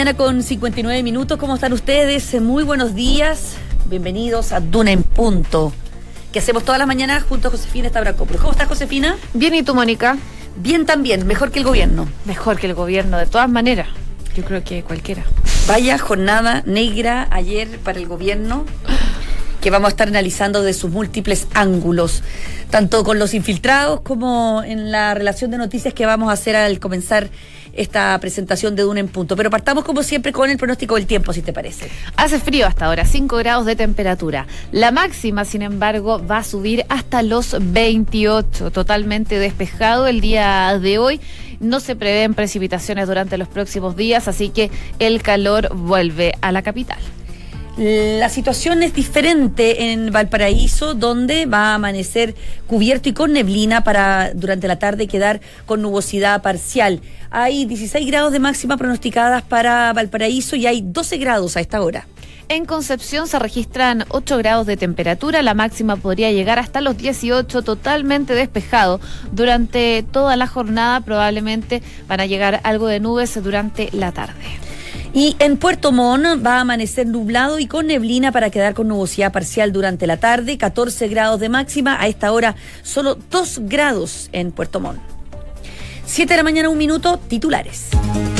mañana con 59 minutos. ¿Cómo están ustedes? Muy buenos días. Bienvenidos a Duna en Punto, que hacemos todas las mañanas junto a Josefina Stavrakopoulos. ¿Cómo estás, Josefina? Bien, ¿y tú, Mónica? Bien también, mejor que el gobierno. Mejor que el gobierno, de todas maneras. Yo creo que cualquiera. Vaya jornada negra ayer para el gobierno, que vamos a estar analizando de sus múltiples ángulos, tanto con los infiltrados como en la relación de noticias que vamos a hacer al comenzar esta presentación de Duna en Punto. Pero partamos como siempre con el pronóstico del tiempo, si te parece. Hace frío hasta ahora, 5 grados de temperatura. La máxima, sin embargo, va a subir hasta los 28, totalmente despejado el día de hoy. No se prevén precipitaciones durante los próximos días, así que el calor vuelve a la capital. La situación es diferente en Valparaíso, donde va a amanecer cubierto y con neblina para durante la tarde quedar con nubosidad parcial. Hay 16 grados de máxima pronosticadas para Valparaíso y hay 12 grados a esta hora. En Concepción se registran 8 grados de temperatura, la máxima podría llegar hasta los 18, totalmente despejado. Durante toda la jornada probablemente van a llegar algo de nubes durante la tarde. Y en Puerto Montt va a amanecer nublado y con neblina para quedar con nubosidad parcial durante la tarde, 14 grados de máxima, a esta hora solo 2 grados en Puerto Montt. 7 de la mañana, 1 minuto, titulares.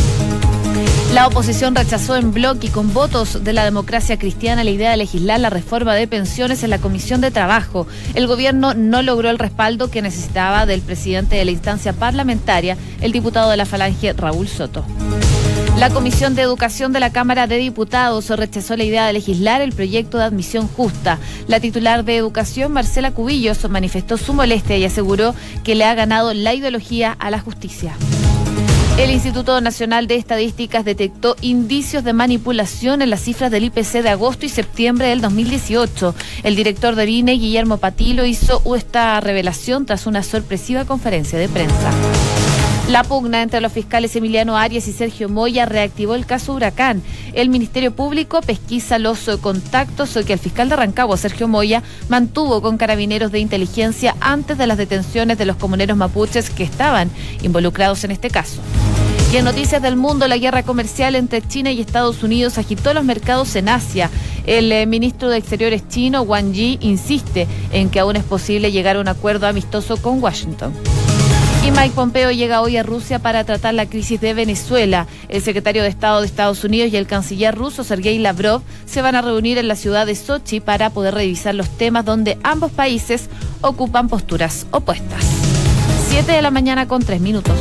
La oposición rechazó en bloque y con votos de la Democracia Cristiana la idea de legislar la reforma de pensiones en la Comisión de Trabajo. El gobierno no logró el respaldo que necesitaba del presidente de la instancia parlamentaria, el diputado de la Falange, Raúl Soto. La Comisión de Educación de la Cámara de Diputados rechazó la idea de legislar el proyecto de admisión justa. La titular de Educación, Marcela Cubillos, manifestó su molestia y aseguró que le ha ganado la ideología a la justicia. El Instituto Nacional de Estadísticas detectó indicios de manipulación en las cifras del IPC de agosto y septiembre del 2018. El director del INE, Guillermo Patilo, hizo esta revelación tras una sorpresiva conferencia de prensa. La pugna entre los fiscales Emiliano Arias y Sergio Moya reactivó el caso Huracán. El Ministerio Público pesquisa los contactos que el fiscal de Rancagua, Sergio Moya, mantuvo con carabineros de inteligencia antes de las detenciones de los comuneros mapuches que estaban involucrados en este caso. Y en noticias del mundo, la guerra comercial entre China y Estados Unidos agitó los mercados en Asia. El ministro de Exteriores chino, Wang Yi, insiste en que aún es posible llegar a un acuerdo amistoso con Washington. Y Mike Pompeo llega hoy a Rusia para tratar la crisis de Venezuela. El secretario de Estado de Estados Unidos y el canciller ruso, Sergei Lavrov, se van a reunir en la ciudad de Sochi para poder revisar los temas donde ambos países ocupan posturas opuestas. 7 de la mañana con 3 minutos.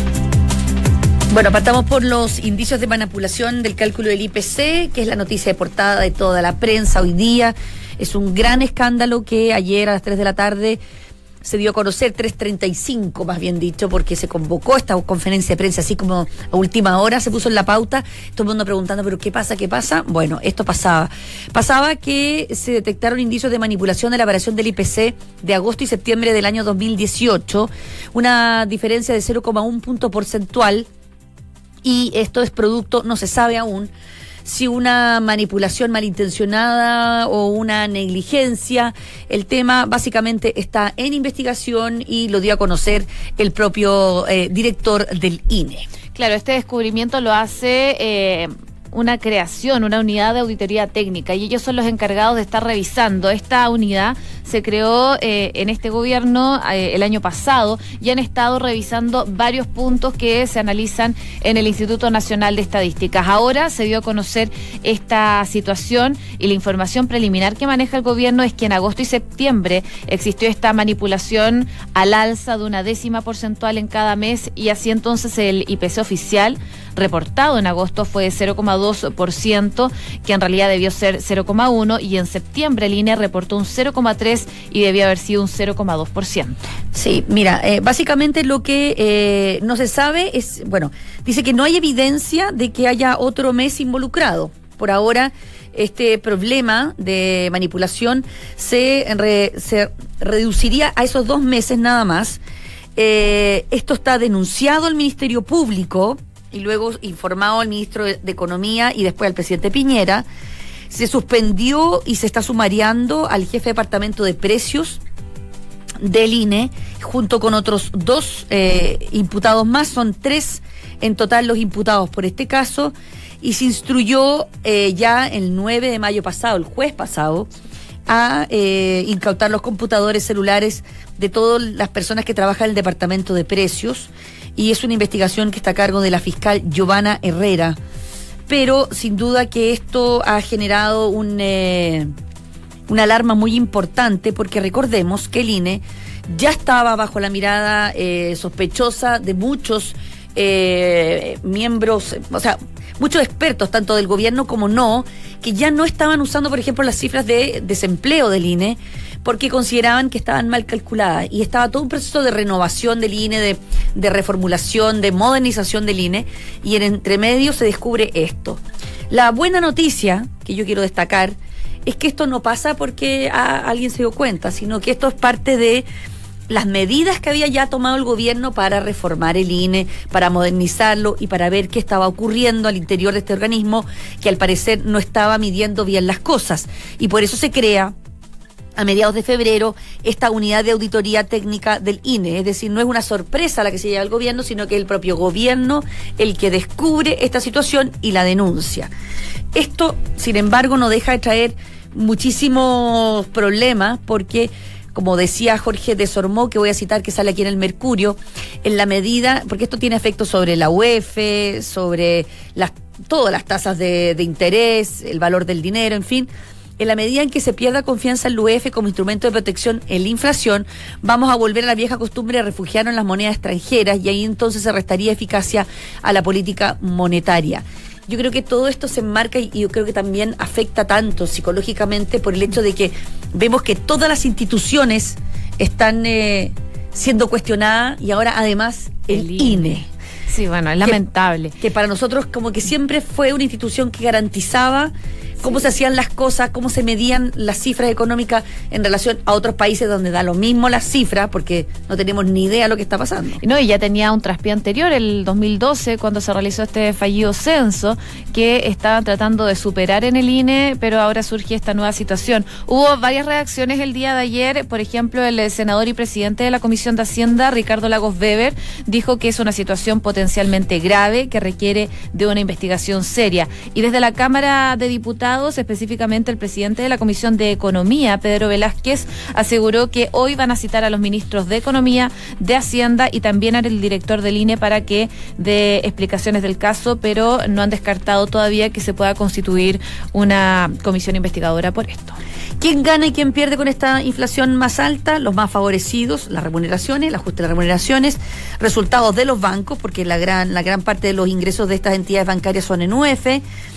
Bueno, partamos por los indicios de manipulación del cálculo del IPC, que es la noticia de portada de toda la prensa hoy día. Es un gran escándalo que ayer a las 3 de la tarde se dio a conocer, 3:35 más bien dicho, porque se convocó esta conferencia de prensa así como a última hora, se puso en la pauta, todo el mundo preguntando, ¿pero qué pasa? ¿Qué pasa? Bueno, esto pasaba que se detectaron indicios de manipulación de la variación del IPC de agosto y septiembre del año 2018, una diferencia de 0,1 punto porcentual, y esto es producto, no se sabe aún, si una manipulación malintencionada o una negligencia. El tema básicamente está en investigación y lo dio a conocer el propio director del INE. Claro, este descubrimiento lo hace una creación, una unidad de auditoría técnica, y ellos son los encargados de estar revisando. Esta unidad se creó en este gobierno el año pasado y han estado revisando varios puntos que se analizan en el Instituto Nacional de Estadísticas. Ahora se dio a conocer esta situación y la información preliminar que maneja el gobierno es que en agosto y septiembre existió esta manipulación al alza de 1 décima porcentual en cada mes, y así entonces el IPC oficial reportado en agosto fue de 0,2%, que en realidad debió ser 0,1%, y en septiembre el INE reportó un 0,3% y debió haber sido un 0,2%. Sí, mira, básicamente lo que no se sabe es, bueno, dice que no hay evidencia de que haya otro mes involucrado. Por ahora, este problema de manipulación se reduciría a esos 2 meses nada más. Esto está denunciado al Ministerio Público y luego informado al ministro de Economía y después al presidente Piñera. Se suspendió y se está sumariando al jefe de departamento de precios del INE, junto con otros 2 imputados más. Son 3 en total los imputados por este caso. y se instruyó ya el 9 de mayo pasado, el jueves pasado, a incautar los computadores celulares de todas las personas que trabajan en el departamento de precios, y es una investigación que está a cargo de la fiscal Giovanna Herrera. Pero sin duda que esto ha generado una alarma muy importante, porque recordemos que el INE ya estaba bajo la mirada sospechosa de muchos miembros, o sea, muchos expertos, tanto del gobierno como no, que ya no estaban usando, por ejemplo, las cifras de desempleo del INE, porque consideraban que estaban mal calculadas, y estaba todo un proceso de renovación del INE, de reformulación, de modernización del INE, y en entremedio se descubre esto. La buena noticia que yo quiero destacar es que esto no pasa porque alguien se dio cuenta, sino que esto es parte de las medidas que había ya tomado el gobierno para reformar el INE, para modernizarlo y para ver qué estaba ocurriendo al interior de este organismo, que al parecer no estaba midiendo bien las cosas. Y por eso se crea a mediados de febrero esta unidad de auditoría técnica del INE. Es decir, no es una sorpresa la que se lleva al gobierno, sino que es el propio gobierno el que descubre esta situación y la denuncia. Esto, sin embargo, no deja de traer muchísimos problemas, porque, como decía Jorge de Sormó, que voy a citar, que sale aquí en el Mercurio, en la medida, porque esto tiene efectos sobre la UEF, sobre todas las tasas de interés, el valor del dinero, en fin. En la medida en que se pierda confianza en la UEF como instrumento de protección en la inflación, vamos a volver a la vieja costumbre de refugiarnos en las monedas extranjeras, y ahí entonces se restaría eficacia a la política monetaria. Yo creo que todo esto se enmarca, y yo creo que también afecta tanto psicológicamente por el hecho de que vemos que todas las instituciones están siendo cuestionadas, y ahora además el INE. Sí, bueno, es lamentable. Que para nosotros como que siempre fue una institución que garantizaba cómo se hacían las cosas, cómo se medían las cifras económicas en relación a otros países donde da lo mismo las cifras, porque no tenemos ni idea de lo que está pasando. No, y ya tenía un traspié anterior, el 2012, cuando se realizó este fallido censo, que estaban tratando de superar en el INE, pero ahora surge esta nueva situación. Hubo varias reacciones el día de ayer. Por ejemplo, el senador y presidente de la Comisión de Hacienda, Ricardo Lagos Weber, dijo que es una situación potencialmente grave que requiere de una investigación seria. Y desde la Cámara de Diputados, específicamente el presidente de la Comisión de Economía, Pedro Velázquez, aseguró que hoy van a citar a los ministros de Economía, de Hacienda y también al director del INE para que dé explicaciones del caso, pero no han descartado todavía que se pueda constituir una comisión investigadora por esto. ¿Quién gana y quién pierde con esta inflación más alta? Los más favorecidos, las remuneraciones, el ajuste de las remuneraciones, resultados de los bancos, porque la gran parte de los ingresos de estas entidades bancarias son en UEF,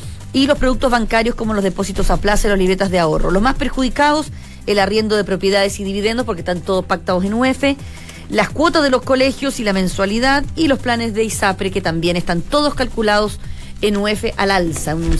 y los productos bancarios como los depósitos a plazo y las libretas de ahorro. Los más perjudicados, el arriendo de propiedades y dividendos, porque están todos pactados en UEF, las cuotas de los colegios y la mensualidad, y los planes de ISAPRE, que también están todos calculados en UEF al alza, un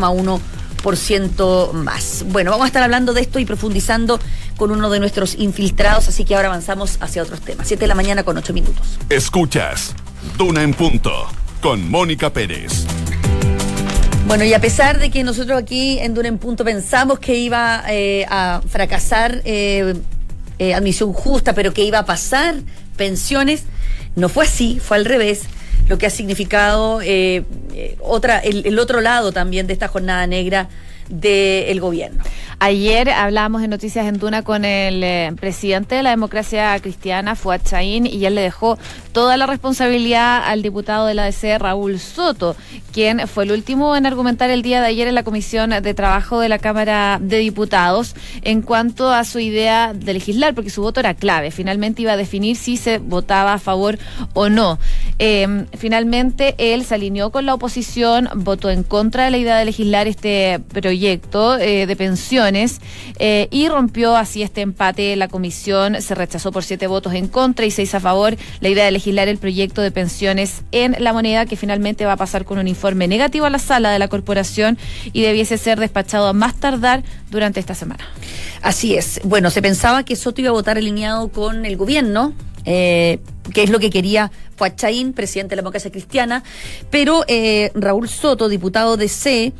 0,1% más. Bueno, vamos a estar hablando de esto y profundizando con uno de nuestros infiltrados, así que ahora avanzamos hacia otros temas. 7:08 a.m. Escuchas Duna en Punto con Mónica Pérez. Bueno, y a pesar de que nosotros aquí en Duna en Punto pensamos que iba a fracasar admisión justa, pero que iba a pasar pensiones, no fue así, fue al revés, lo que ha significado el otro lado también de esta jornada negra del gobierno. Ayer hablábamos en Noticias en Duna con el presidente de la Democracia Cristiana, Fuad Chahín, y él le dejó toda la responsabilidad al diputado de la ADC, Raúl Soto, quien fue el último en argumentar el día de ayer en la Comisión de Trabajo de la Cámara de Diputados en cuanto a su idea de legislar, porque su voto era clave. Finalmente iba a definir si se votaba a favor o no. Finalmente él se alineó con la oposición, votó en contra de la idea de legislar este proyecto de pensiones y rompió así este empate. La comisión se rechazó por 7 votos en contra y 6 a favor la idea de legislar el proyecto de pensiones en la moneda, que finalmente va a pasar con un informe negativo a la sala de la corporación y debiese ser despachado a más tardar durante esta semana. Así es. Bueno, se pensaba que Soto iba a votar alineado con el gobierno, que es lo que quería Fuad Chahín, presidente de la Democracia Cristiana, pero Raúl Soto, diputado de C,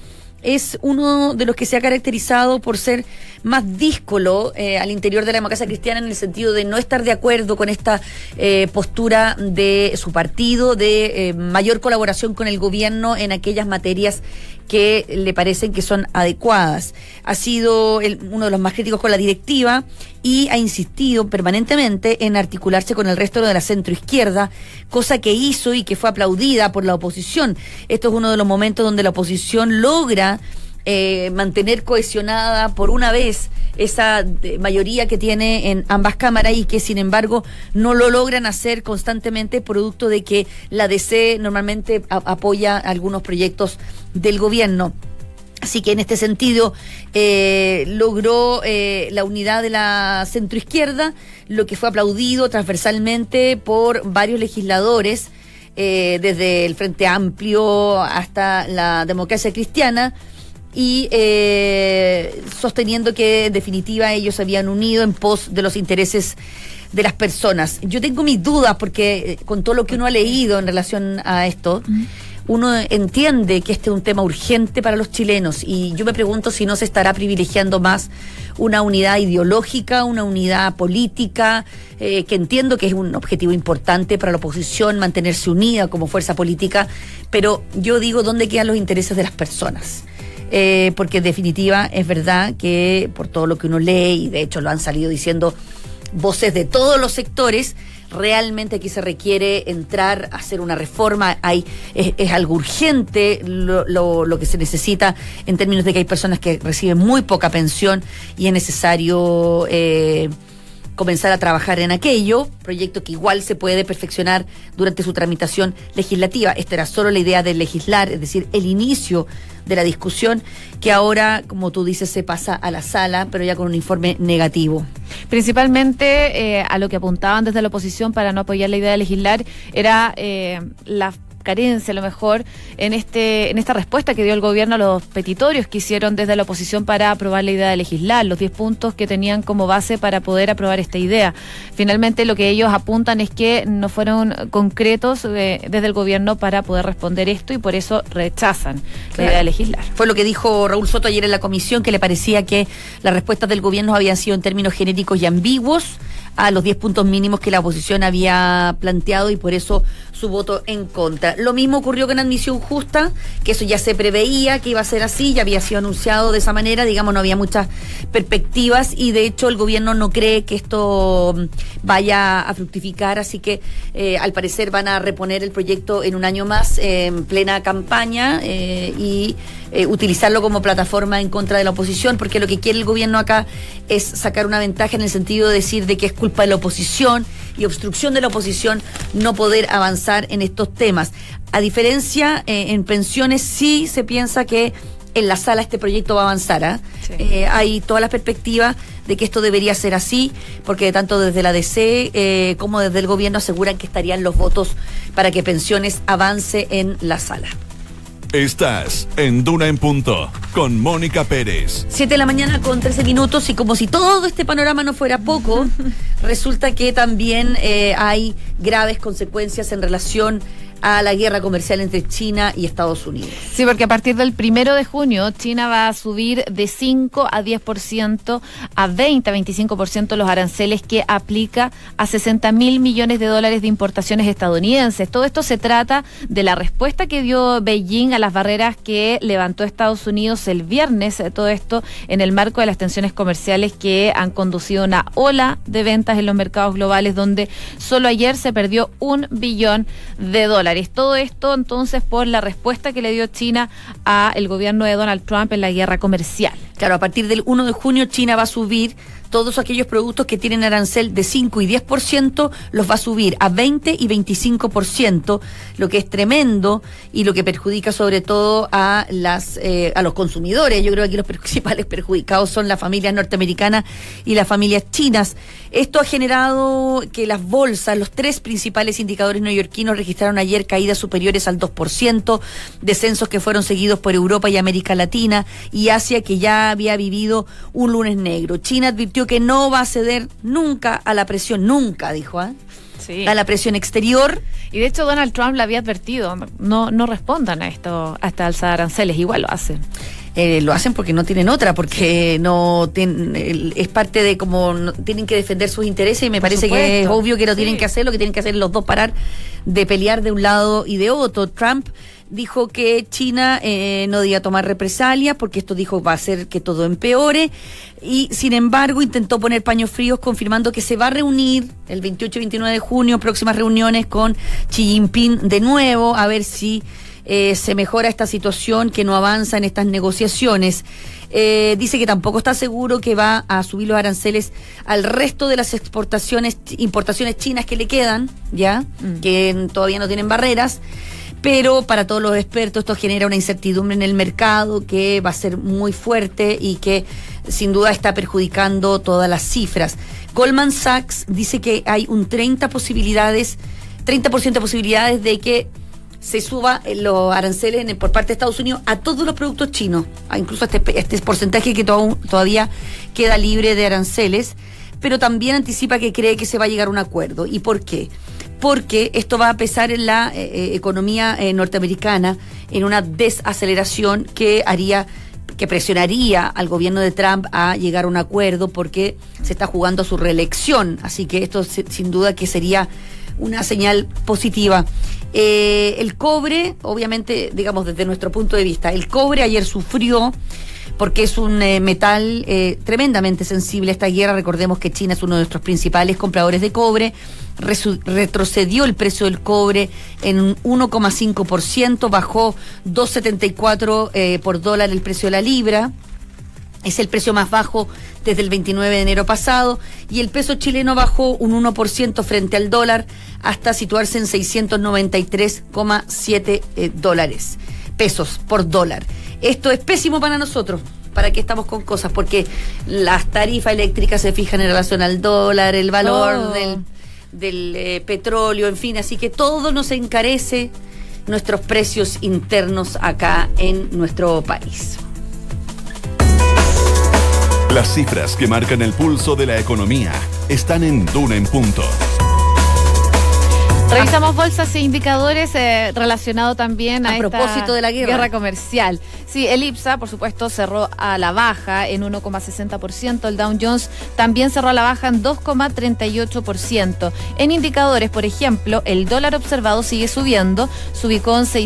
es uno de los que se ha caracterizado por ser más díscolo al interior de la democracia cristiana, en el sentido de no estar de acuerdo con esta postura de su partido de mayor colaboración con el gobierno en aquellas materias que le parecen que son adecuadas. Ha sido uno de los más críticos con la directiva y ha insistido permanentemente en articularse con el resto de la centroizquierda, cosa que hizo y que fue aplaudida por la oposición. Esto es uno de los momentos donde la oposición logra mantener cohesionada por una vez esa mayoría que tiene en ambas cámaras, y que sin embargo no lo logran hacer constantemente, producto de que la DC normalmente apoya algunos proyectos del gobierno. Así que en este sentido logró la unidad de la centroizquierda, lo que fue aplaudido transversalmente por varios legisladores, desde el Frente Amplio hasta la Democracia Cristiana, y sosteniendo que en definitiva ellos se habían unido en pos de los intereses de las personas. Yo tengo mis dudas porque con todo lo que uno ha leído en relación a esto, uno entiende que este es un tema urgente para los chilenos, y yo me pregunto si no se estará privilegiando más una unidad ideológica, una unidad política, que entiendo que es un objetivo importante para la oposición, mantenerse unida como fuerza política, pero yo digo, ¿dónde quedan los intereses de las personas? Porque en definitiva es verdad que por todo lo que uno lee, y de hecho lo han salido diciendo voces de todos los sectores, realmente aquí se requiere entrar a hacer una reforma. Es algo urgente lo que se necesita, en términos de que hay personas que reciben muy poca pensión y es necesario comenzar a trabajar en aquello, proyecto que igual se puede perfeccionar durante su tramitación legislativa. Esta era solo la idea de legislar, es decir, el inicio de la discusión, que ahora, como tú dices, se pasa a la sala, pero ya con un informe negativo. Principalmente a lo que apuntaban desde la oposición para no apoyar la idea de legislar era la carencia, a lo mejor, en esta respuesta que dio el gobierno a los petitorios que hicieron desde la oposición para aprobar la idea de legislar, los 10 puntos que tenían como base para poder aprobar esta idea. Finalmente, lo que ellos apuntan es que no fueron concretos desde el gobierno para poder responder esto, y por eso rechazan la idea de legislar. Fue lo que dijo Raúl Soto ayer en la comisión, que le parecía que las respuestas del gobierno habían sido en términos genéricos y ambiguos a los 10 puntos mínimos que la oposición había planteado, y por eso su voto en contra. Lo mismo ocurrió con admisión justa, que eso ya se preveía que iba a ser así, ya había sido anunciado de esa manera, digamos, no había muchas perspectivas, y de hecho el gobierno no cree que esto vaya a fructificar, así que al parecer van a reponer el proyecto en un año más, en plena campaña, y utilizarlo como plataforma en contra de la oposición, porque lo que quiere el gobierno acá es sacar una ventaja, en el sentido de decir de que es culpa de la oposición y obstrucción de la oposición no poder avanzar en estos temas. A diferencia, en pensiones sí se piensa que en la sala este proyecto va a avanzar. Sí. Hay todas las perspectivas de que esto debería ser así, porque tanto desde la DC como desde el gobierno aseguran que estarían los votos para que pensiones avance en la sala. Estás en Duna en Punto, con Mónica Pérez. 7:13 a.m, y como si todo este panorama no fuera poco, resulta que también hay graves consecuencias en relación a la guerra comercial entre China y Estados Unidos. Sí, porque a partir del 1 de junio, China va a subir de 5 a 10%, a 20 a 25% los aranceles que aplica a 60.000 millones de dólares de importaciones estadounidenses. Todo esto se trata de la respuesta que dio Beijing a las barreras que levantó Estados Unidos el viernes, todo esto en el marco de las tensiones comerciales que han conducido a una ola de ventas en los mercados globales, donde solo ayer se perdió $1 billón. Todo esto entonces por la respuesta que le dio China al gobierno de Donald Trump en la guerra comercial. Claro, a partir del 1 de junio China va a subir todos aquellos productos que tienen arancel de 5 y 10%, los va a subir a 20 y 25%, lo que es tremendo y lo que perjudica sobre todo a los consumidores. Yo creo que aquí los principales perjudicados son las familias norteamericanas y las familias chinas. Esto ha generado que las bolsas, los 3 principales indicadores neoyorquinos, registraron ayer caídas superiores al 2%, descensos que fueron seguidos por Europa y América Latina y Asia, que ya había vivido un lunes negro. China advirtió que no va a ceder nunca a la presión, nunca, dijo, sí, a la presión exterior. Y de hecho Donald Trump le había advertido, no respondan a esta alza de aranceles, igual lo hacen. lo hacen porque no tienen otra, porque no es parte de como tienen que defender sus intereses, y me parece que es obvio que lo tienen que hacer, lo que tienen que hacer los dos, parar de pelear de un lado y de otro. Trump dijo que China no debía tomar represalias porque esto, dijo, va a hacer que todo empeore, y sin embargo intentó poner paños fríos confirmando que se va a reunir el 28 y 29 de junio, próximas reuniones con Xi Jinping de nuevo, a ver si se mejora esta situación, que no avanza en estas negociaciones. Dice que tampoco está seguro que va a subir los aranceles al resto de las importaciones chinas que le quedan, ya, que todavía no tienen barreras. Pero para todos los expertos esto genera una incertidumbre en el mercado que va a ser muy fuerte y que sin duda está perjudicando todas las cifras. Goldman Sachs dice que hay un 30% de posibilidades de que se suba los aranceles por parte de Estados Unidos a todos los productos chinos, incluso este porcentaje que todavía queda libre de aranceles, pero también anticipa que cree que se va a llegar a un acuerdo. ¿Y por qué? Porque esto va a pesar en la economía norteamericana, en una desaceleración que presionaría al gobierno de Trump a llegar a un acuerdo, porque se está jugando a su reelección. Así que esto sin duda que sería una señal positiva. El cobre, obviamente, digamos desde nuestro punto de vista, el cobre ayer sufrió porque es un metal tremendamente sensible a esta guerra. Recordemos que China es uno de nuestros principales compradores de cobre. Retrocedió el precio del cobre en un 1,5%, bajó 2,74 por dólar el precio de la libra. Es el precio más bajo desde el 29 de enero pasado, y el peso chileno bajó un 1% frente al dólar hasta situarse en 693,7 pesos por dólar. Esto es pésimo para nosotros. ¿Para qué estamos con cosas? Porque las tarifas eléctricas se fijan en relación al dólar, el valor del petróleo, en fin, así que todo nos encarece nuestros precios internos acá en nuestro país. Las cifras que marcan el pulso de la economía están en Duna en Punto. Revisamos bolsas e indicadores relacionados también a propósito esta de la guerra comercial. Sí, el IPSA, por supuesto, cerró a la baja en 1,60%. El Dow Jones también cerró a la baja en 2,38%. En indicadores, por ejemplo, el dólar observado sigue subiendo, se ubicó en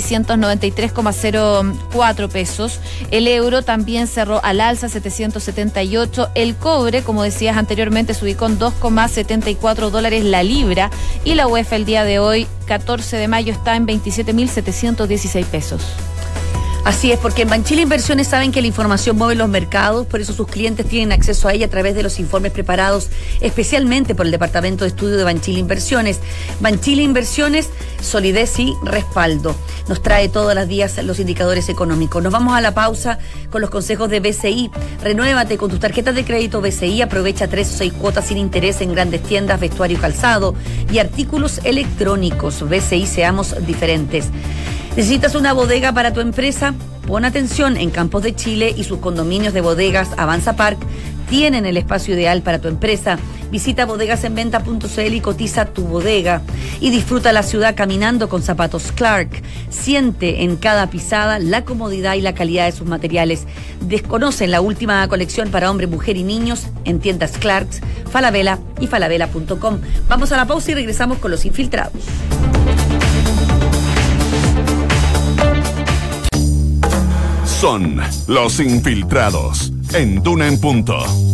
693,04 pesos. El euro también cerró al alza, 778. El cobre, como decías anteriormente, se ubicó en 2,74 dólares la libra. Y la UEF el día de hoy, 14 de mayo, está en 27.716 pesos. Así es, porque en Banchile Inversiones saben que la información mueve los mercados, por eso sus clientes tienen acceso a ella a través de los informes preparados especialmente por el Departamento de Estudio de Banchile Inversiones. Banchile Inversiones, solidez y respaldo. Nos trae todos los días los indicadores económicos. Nos vamos a la pausa con los consejos de BCI. Renuévate con tus tarjetas de crédito BCI, aprovecha 3 o 6 cuotas sin interés en grandes tiendas, vestuario, calzado y artículos electrónicos. BCI, seamos diferentes. ¿Necesitas una bodega para tu empresa? Pon atención, en Campos de Chile y sus condominios de bodegas Avanza Park tienen el espacio ideal para tu empresa. Visita bodegasenventa.cl y cotiza tu bodega. Y disfruta la ciudad caminando con zapatos Clark. Siente en cada pisada la comodidad y la calidad de sus materiales. Desconocen la última colección para hombre, mujer y niños en tiendas Clarks, Falabella y falabella.com. Vamos a la pausa y regresamos con los infiltrados. Son los infiltrados en Duna en Punto.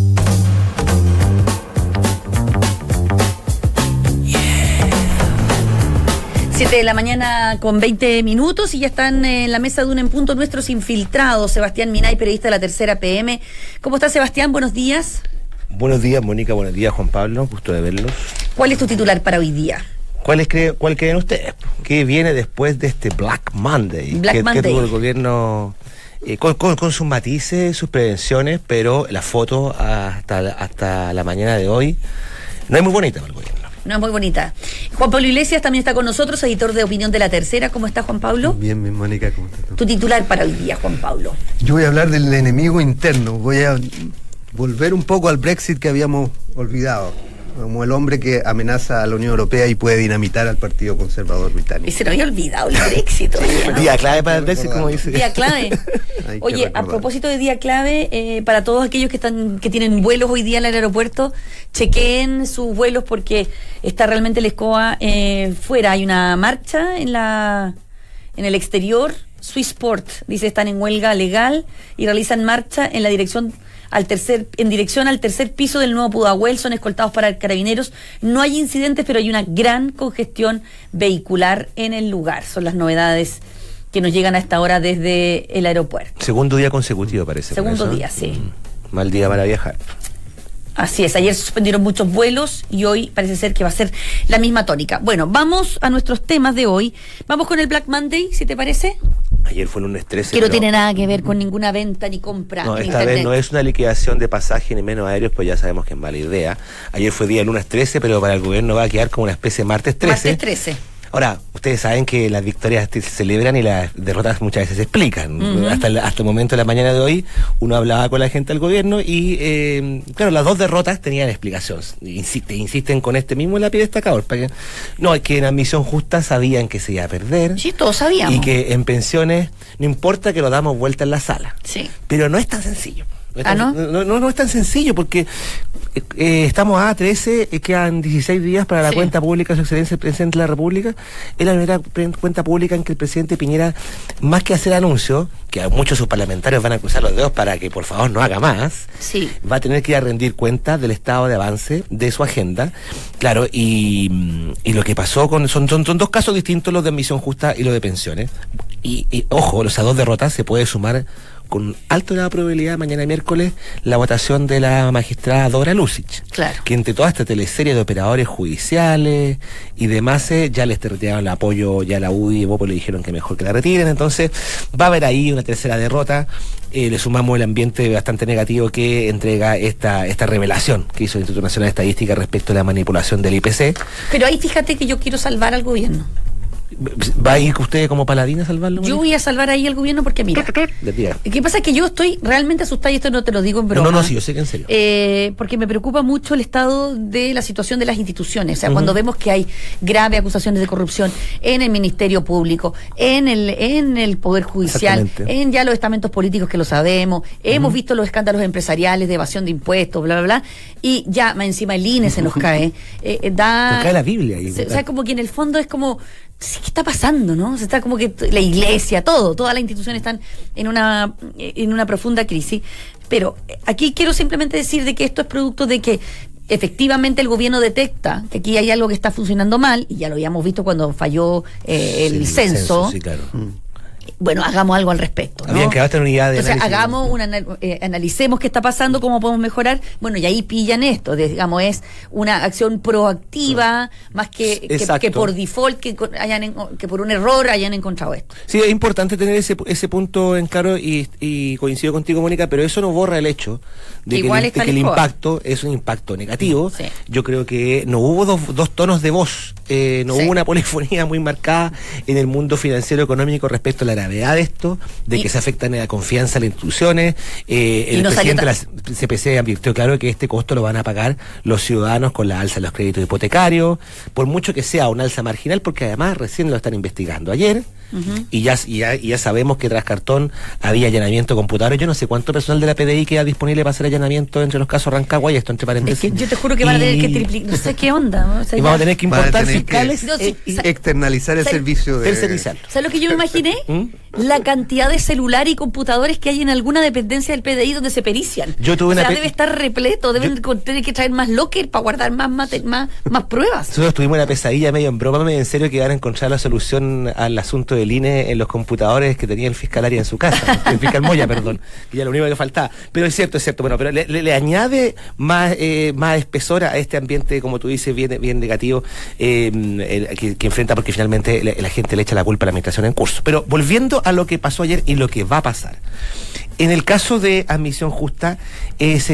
Siete de la mañana con 20 minutos y ya están en la mesa de Duna en Punto nuestros infiltrados. Sebastián Minay, periodista de La Tercera PM. ¿Cómo está, Sebastián? Buenos días. Buenos días, Mónica. Buenos días, Juan Pablo. Gusto de verlos. ¿Cuál es tu titular para hoy día? ¿Cuál creen ustedes? ¿Qué viene después de este Black Monday? Que tuvo el gobierno con sus matices, sus prevenciones, pero la foto hasta la mañana de hoy no es muy bonita para el gobierno. No es muy bonita. Juan Pablo Iglesias también está con nosotros, editor de opinión de La Tercera. ¿Cómo está, Juan Pablo? Bien, Mónica, ¿cómo estás tú? Tu titular para hoy día, Juan Pablo. Yo voy a hablar del enemigo interno. Voy a volver un poco al Brexit que habíamos olvidado, como el hombre que amenaza a la Unión Europea y puede dinamitar al Partido Conservador británico. Y se nos había olvidado el Brexit. ¿No? Día clave para el Brexit, como dice. Día clave. Hay que Oye, a recordar. propósito de día clave, para todos aquellos que tienen vuelos hoy día en el aeropuerto, chequeen sus vuelos porque está realmente el escoba fuera. Hay una marcha en el exterior. Swissport dice están en huelga legal y realizan marcha en dirección al tercer piso del nuevo Pudahuel. Son escoltados para carabineros. No hay incidentes, pero hay una gran congestión vehicular en el lugar. Son las novedades que nos llegan a esta hora desde el aeropuerto. Segundo día consecutivo, parece. Segundo por eso. día, sí. Mal día para viajar. Así es, ayer se suspendieron muchos vuelos y hoy parece ser que va a ser la misma tónica. Bueno, vamos a nuestros temas de hoy. Vamos con el Black Monday, si te parece. Ayer fue lunes 13. Que no pero tiene nada que ver con ninguna venta ni compra. No, en esta internet. vez no es una liquidación de pasaje ni menos aéreos, pues ya sabemos que es mala idea. Ayer fue día lunes 13, pero para el gobierno va a quedar como una especie de martes 13. Martes 13. Ahora, ustedes saben que las victorias se celebran y las derrotas muchas veces se explican. Hasta el momento de la mañana de hoy, uno hablaba con la gente del gobierno y, claro, las dos derrotas tenían explicación. Insisten con este mismo lápiz destacador. Para que, no, es que en Admisión Justa sabían que se iba a perder. Sí, todos sabíamos. Y que en pensiones, no importa que lo damos vuelta en la sala. Sí. Pero no es tan sencillo. ¿No? No es tan sencillo porque estamos a 13, quedan 16 días para la Sí. cuenta pública de su excelencia el presidente de la República. Es la primera cuenta pública en que el presidente Piñera, más que hacer anuncios, que a muchos de sus parlamentarios van a cruzar los dedos para que por favor no haga más, Sí. va a tener que ir a rendir cuenta del estado de avance de su agenda. Claro, y lo que pasó son dos casos distintos, los de Admisión Justa y los de pensiones. Y ojo, esas dos derrotas se puede sumar con alto grado de probabilidad mañana miércoles la votación de la magistrada Dora Lucic. Claro. Que entre toda esta teleserie de operadores judiciales y demás ya les retiraron el apoyo, ya la UDI y Bopo le dijeron que mejor que la retiren, entonces va a haber ahí una tercera derrota. Le sumamos el ambiente bastante negativo que entrega esta revelación que hizo el Instituto Nacional de Estadística respecto a la manipulación del IPC. Pero ahí fíjate que yo quiero salvar al gobierno. ¿Va a ir usted como paladín a salvarlo? Yo voy a salvar ahí al gobierno porque mira, De tía. lo que pasa es que yo estoy realmente asustada y esto no te lo digo en broma. No, sí, yo sé que en serio. Porque me preocupa mucho el estado de la situación de las instituciones. O sea, cuando vemos que hay graves acusaciones de corrupción en el Ministerio Público, en el Poder Judicial, Exactamente. en ya los estamentos políticos que lo sabemos, hemos visto los escándalos empresariales de evasión de impuestos, bla, bla, bla, y ya más encima el INE se nos cae. Nos cae la Biblia ahí. O sea, como que en el fondo es como, sí, ¿qué está pasando, no? O sea, está como que la iglesia, todas las instituciones están en una profunda crisis. Pero aquí quiero simplemente decir de que esto es producto de que efectivamente el gobierno detecta que aquí hay algo que está funcionando mal, y ya lo habíamos visto cuando falló el censo. Sí, claro. Bueno, hagamos algo al respecto, ¿no? Habían creado esta unidad de Entonces, análisis. analicemos qué está pasando, cómo podemos mejorar. Bueno, y ahí pillan esto, digamos, es una acción proactiva, más que Exacto. por default, que por un error hayan encontrado esto. Sí, es importante tener ese punto en claro y coincido contigo, Mónica, pero eso no borra el hecho de Igual que está el el escoba. impacto es un impacto negativo. Sí. Yo creo que no hubo dos tonos de voz, no Sí. hubo una polifonía muy marcada en el mundo financiero económico respecto a la gravedad de esto, de que se afecta en la confianza en las instituciones. El no salió presidente de la CPC advirtió claro que este costo lo van a pagar los ciudadanos con la alza de los créditos hipotecarios, por mucho que sea una alza marginal, porque además recién lo están investigando ayer. Y ya sabemos que tras cartón había allanamiento de computadores. Yo no sé cuánto personal de la PDI queda disponible para hacer allanamiento entre los casos Rancagua y esto entre Es paréntesis. que yo te juro que van a tener que triplicar, no sé qué onda, ¿no? O sea, Y vamos a ya- tener que Van a importar tener fiscales que- No, sí, externalizar el ¿sabes? servicio de... tercerizarlo. ¿Sabes lo que yo me imaginé? ¿Mm? La cantidad de celulares y computadores que hay en alguna dependencia del PDI donde se perician. Yo tuve o sea, una debe estar repleto, deben tener que traer más locker para guardar más pruebas. Nosotros tuvimos una pesadilla medio en broma, medio en serio, que iban a encontrar la solución al asunto del INE en los computadores que tenía el fiscal Arias en su casa, el fiscal Moya, perdón, que ya lo único que faltaba. Pero es cierto, bueno, pero le añade más espesor a este ambiente, como tú dices, bien negativo, que enfrenta, porque finalmente la gente le echa la culpa a la administración en curso. Pero volviendo a lo que pasó ayer y lo que va a pasar. En el caso de Admisión Justa, es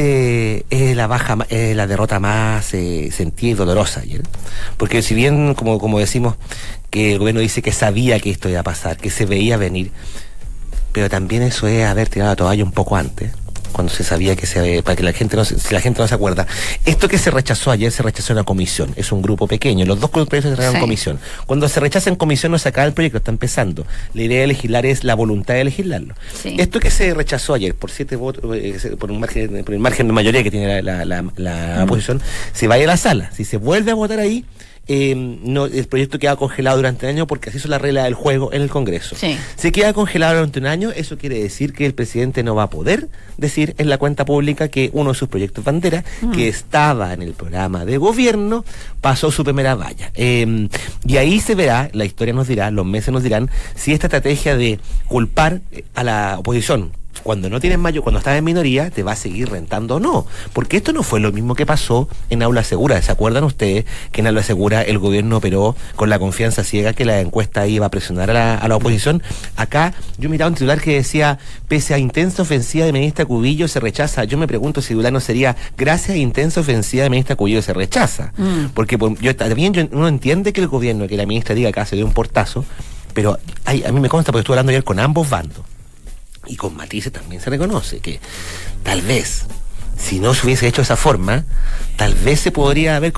la derrota más sentida y dolorosa ayer. Porque si bien, como decimos, que el gobierno dice que sabía que esto iba a pasar, que se veía venir, pero también eso es haber tirado la toalla un poco antes. cuando se sabía para que la gente si la gente no se acuerda, esto que se rechazó ayer se rechazó en la comisión, es un grupo pequeño, los dos proyectos se rechazaron en comisión. Cuando se rechaza en comisión no se acaba el proyecto, está empezando. La idea de legislar es la voluntad de legislarlo. Sí. Esto que se rechazó ayer por 7 votos, por el margen de mayoría que tiene la oposición, se va a ir a la sala. Si se vuelve a votar ahí, el proyecto queda congelado durante un año porque así es la regla del juego en el Congreso. Sí. Si queda congelado durante un año, eso quiere decir que el presidente no va a poder decir en la cuenta pública que uno de sus proyectos bandera, que estaba en el programa de gobierno, pasó su primera valla. Y ahí se verá, la historia nos dirá, los meses nos dirán, si esta estrategia de culpar a la oposición cuando no tienes cuando estás en minoría, te va a seguir rentando o no. Porque esto no fue lo mismo que pasó en Aula Segura. ¿Se acuerdan ustedes que en Aula Segura el gobierno operó con la confianza ciega que la encuesta iba a presionar a la oposición? Acá yo miraba un titular que decía, pese a intensa ofensiva de ministra Cubillo se rechaza. Yo me pregunto si titular no sería, gracias a intensa ofensiva de ministra Cubillo se rechaza. Porque uno entiende que el gobierno, que la ministra diga acá se dio un portazo, pero a mí me consta porque estuve hablando ayer con ambos bandos. Y con matices también se reconoce que tal vez, si no se hubiese hecho de esa forma, tal vez se podría haber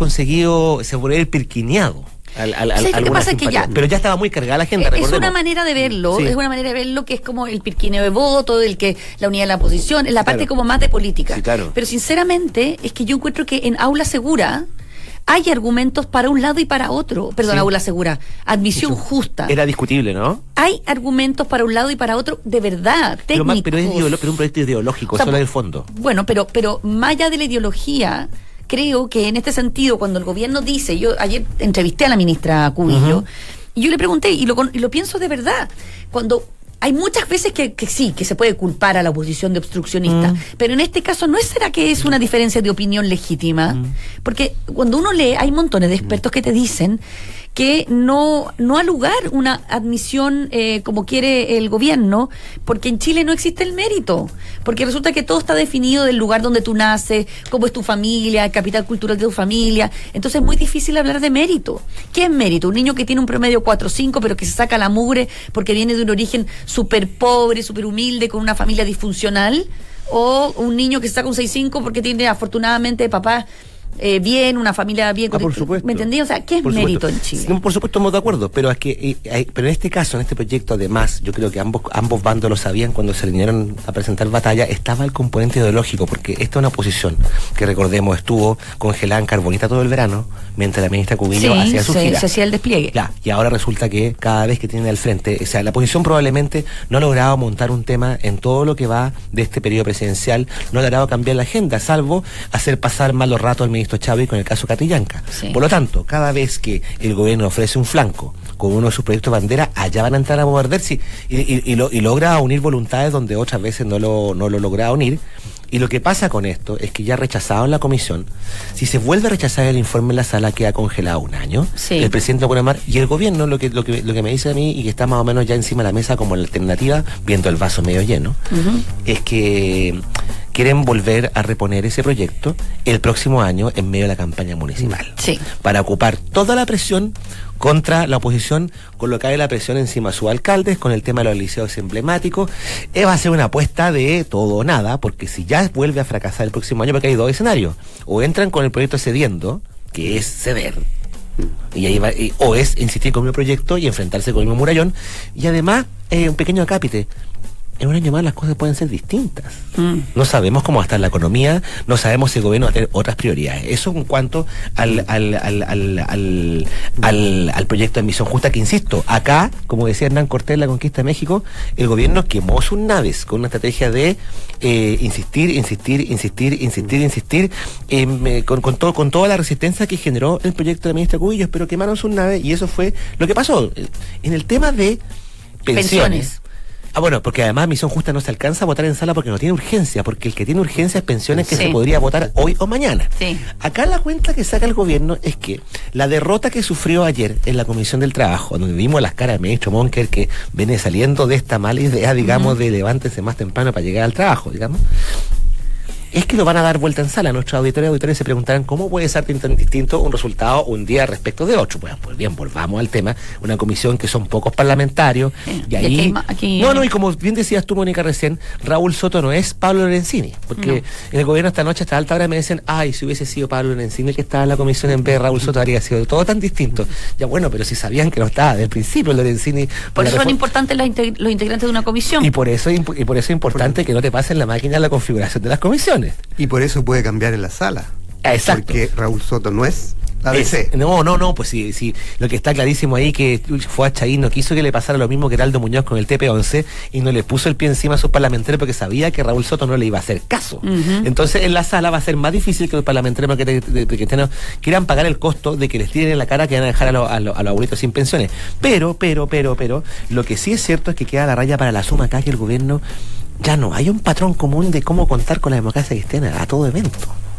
pirquineado. Lo que pasa es que pero ya estaba muy cargada la agenda, recordemos. Es una manera de verlo, sí. Es una manera de verlo que es como el pirquineo de voto, la unidad de la oposición, la parte como más de política. Sí, claro. Pero sinceramente, es que yo encuentro que en Aula Segura hay argumentos para un lado y para otro. Perdón, Aula Segura. Admisión justa. Era discutible, ¿no? Hay argumentos para un lado y para otro, de verdad, técnicos. Pero es un proyecto ideológico, eso es el fondo. Bueno, pero más allá de la ideología, creo que en este sentido, cuando el gobierno dice, yo ayer entrevisté a la ministra Cubillo, y yo le pregunté, y lo pienso de verdad, cuando hay muchas veces que sí, que se puede culpar a la oposición de obstruccionista, pero en este caso ¿será que es una diferencia de opinión legítima? Porque cuando uno lee, hay montones de expertos que te dicen que no ha lugar una admisión como quiere el gobierno, porque en Chile no existe el mérito, porque resulta que todo está definido del lugar donde tú naces, cómo es tu familia, el capital cultural de tu familia, entonces es muy difícil hablar de mérito. ¿Qué es mérito? Un niño que tiene un promedio 4.5 pero que se saca la mugre porque viene de un origen súper pobre, súper humilde, con una familia disfuncional, o un niño que se saca un 6.5 porque tiene afortunadamente papás bien, una familia bien, por supuesto. ¿Me entendí? O sea, ¿qué es mérito en Chile? Sí, por supuesto, estamos de acuerdo, pero es que pero en este caso, en este proyecto, además, yo creo que ambos bandos lo sabían cuando se vinieron a presentar batalla, estaba el componente ideológico, porque esta es una oposición que, recordemos, estuvo congelada en Carbonita todo el verano, mientras la ministra Cubillo hacía su gira. Se hacía el despliegue. Claro, y ahora resulta que cada vez que tienen al frente, o sea, la oposición probablemente no ha logrado montar un tema en todo lo que va de este periodo presidencial, no ha logrado cambiar la agenda, salvo hacer pasar malos ratos al ministro Chávez con el caso Catrillanca. Sí. Por lo tanto, cada vez que el gobierno ofrece un flanco con uno de sus proyectos bandera, allá van a entrar a morderse y logra unir voluntades donde otras veces no lo logra unir. Y lo que pasa con esto es que ya rechazado en la comisión, si se vuelve a rechazar el informe en la sala, queda congelado un año. Sí. El presidente lo puede llamar, y el gobierno lo que me dice a mí, y que está más o menos ya encima de la mesa como la alternativa, viendo el vaso medio lleno, es que quieren volver a reponer ese proyecto el próximo año en medio de la campaña municipal. Sí. Para ocupar toda la presión contra la oposición, colocar la presión encima a sus alcaldes con el tema de los liceos emblemáticos. Va a ser una apuesta de todo o nada, porque si ya vuelve a fracasar el próximo año, porque hay dos escenarios: o entran con el proyecto cediendo, que es ceder, y ahí o es insistir con el proyecto y enfrentarse con el mismo murallón, y además un pequeño acápite. En un año más las cosas pueden ser distintas. No sabemos cómo va a estar la economía, no sabemos si el gobierno va a tener otras prioridades. Eso en cuanto al proyecto de admisión justa, que insisto, acá, como decía Hernán Cortés en la conquista de México, el gobierno quemó sus naves con una estrategia de insistir, con toda la resistencia que generó el proyecto de la ministra Cubillos, pero quemaron sus naves y eso fue lo que pasó. En el tema de pensiones. Bueno, porque además Misión Justa no se alcanza a votar en sala porque no tiene urgencia, porque el que tiene urgencia es pensiones que se podría votar hoy o mañana. Sí. Acá la cuenta que saca el gobierno es que la derrota que sufrió ayer en la Comisión del Trabajo, donde vimos las caras del ministro Monker, que viene saliendo de esta mala idea, digamos, de levántese más temprano para llegar al trabajo, digamos, es que lo van a dar vuelta en sala. Nuestros auditores se preguntarán cómo puede ser tan distinto un resultado un día respecto de otro. Pues bien, volvamos al tema. Una comisión que son pocos parlamentarios. Y ahí... No, y como bien decías tú, Mónica, recién, Raúl Soto no es Pablo Lorenzini. Porque en el gobierno esta noche, hasta alta hora, me dicen, ay, si hubiese sido Pablo Lorenzini el que estaba en la comisión en vez de Raúl Soto, habría sido todo tan distinto. Ya bueno, pero si sabían que no estaba desde el principio Lorenzini. Por eso son importantes los integrantes de una comisión. Y por eso es importante que no te pasen la máquina la configuración de las comisiones. Y por eso puede cambiar en la sala. Exacto. Porque Raúl Soto no es ABC. No, pues sí, lo que está clarísimo ahí que fue a Chaín, no quiso que le pasara lo mismo que Heraldo Muñoz con el TP11 y no le puso el pie encima a sus parlamentarios porque sabía que Raúl Soto no le iba a hacer caso. Entonces en la sala va a ser más difícil que los parlamentarios que quieran pagar el costo de que les tiren en la cara que van a dejar a los abuelitos sin pensiones. Pero, lo que sí es cierto es que queda la raya para la suma acá que el gobierno ya no hay un patrón común de cómo contar con la democracia cristiana a todo evento.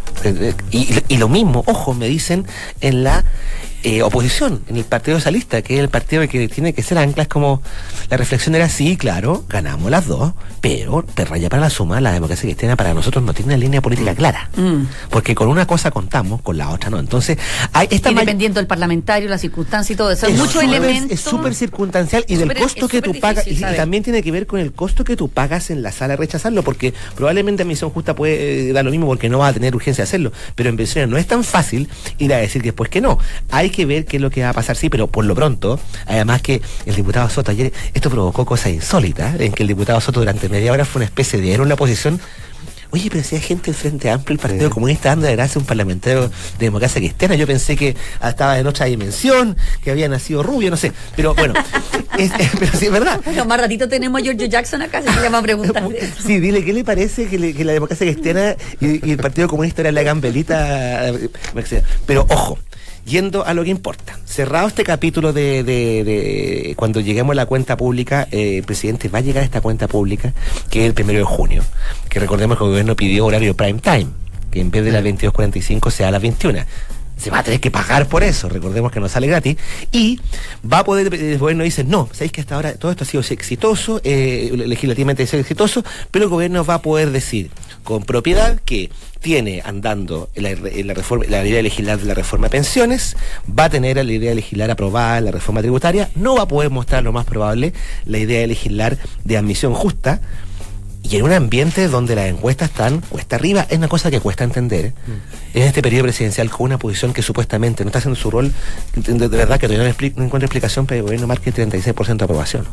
Y lo mismo, ojo, me dicen en la oposición, en el Partido Socialista, que es el partido que tiene que ser ancla. Es como, la reflexión era, sí, claro, ganamos las dos, pero te raya para la suma, la democracia cristiana para nosotros no tiene una línea política clara, porque con una cosa contamos, con la otra no. Entonces, hay esta y dependiendo del parlamentario, la circunstancia y todo eso, hay muchos elementos. Es súper circunstancial y del costo que tú pagas, y también tiene que ver con el costo que tú pagas en la sala de rechazarlo, porque probablemente Admisión Justa puede dar lo mismo porque no va a tener urgencia de hacerlo, pero en pensiones no es tan fácil ir a decir después que no. Hay que ver qué es lo que va a pasar, sí, pero por lo pronto, además que el diputado Soto ayer, esto provocó cosas insólitas, en que el diputado Soto durante media hora fue una especie de héroe en la oposición. Oye, pero si hay gente del Frente Amplio, el Partido Comunista, dando de gracia a un parlamentario de democracia cristiana. Yo pensé que estaba en otra dimensión, que había nacido rubio, no sé. Pero bueno, pero sí es verdad. Bueno, más ratito tenemos a Giorgio Jackson acá, se llama a preguntar. Sí, dile, ¿qué le parece que la democracia cristiana y el Partido Comunista era la gambelita? Pero ojo, yendo a lo que importa. Cerrado este capítulo de cuando lleguemos a la cuenta pública, el presidente va a llegar a esta cuenta pública, que es el 1 de junio. Que recordemos que el gobierno pidió horario prime time, que en vez de las 22:45 sea a las 21. Se va a tener que pagar por eso, recordemos que no sale gratis, y va a poder, el gobierno dice, no, sabéis que hasta ahora todo esto ha sido exitoso, legislativamente ha sido exitoso, pero el gobierno va a poder decir con propiedad que tiene andando la idea de legislar de la reforma de pensiones, va a tener la idea de legislar aprobada la reforma tributaria, no va a poder mostrar lo más probable la idea de legislar de admisión justa, y en un ambiente donde las encuestas están cuesta arriba. Es una cosa que cuesta entender en este periodo presidencial, con una posición que supuestamente no está haciendo su rol, de verdad que todavía no encuentro explicación, pero el gobierno marca el 36% de aprobación.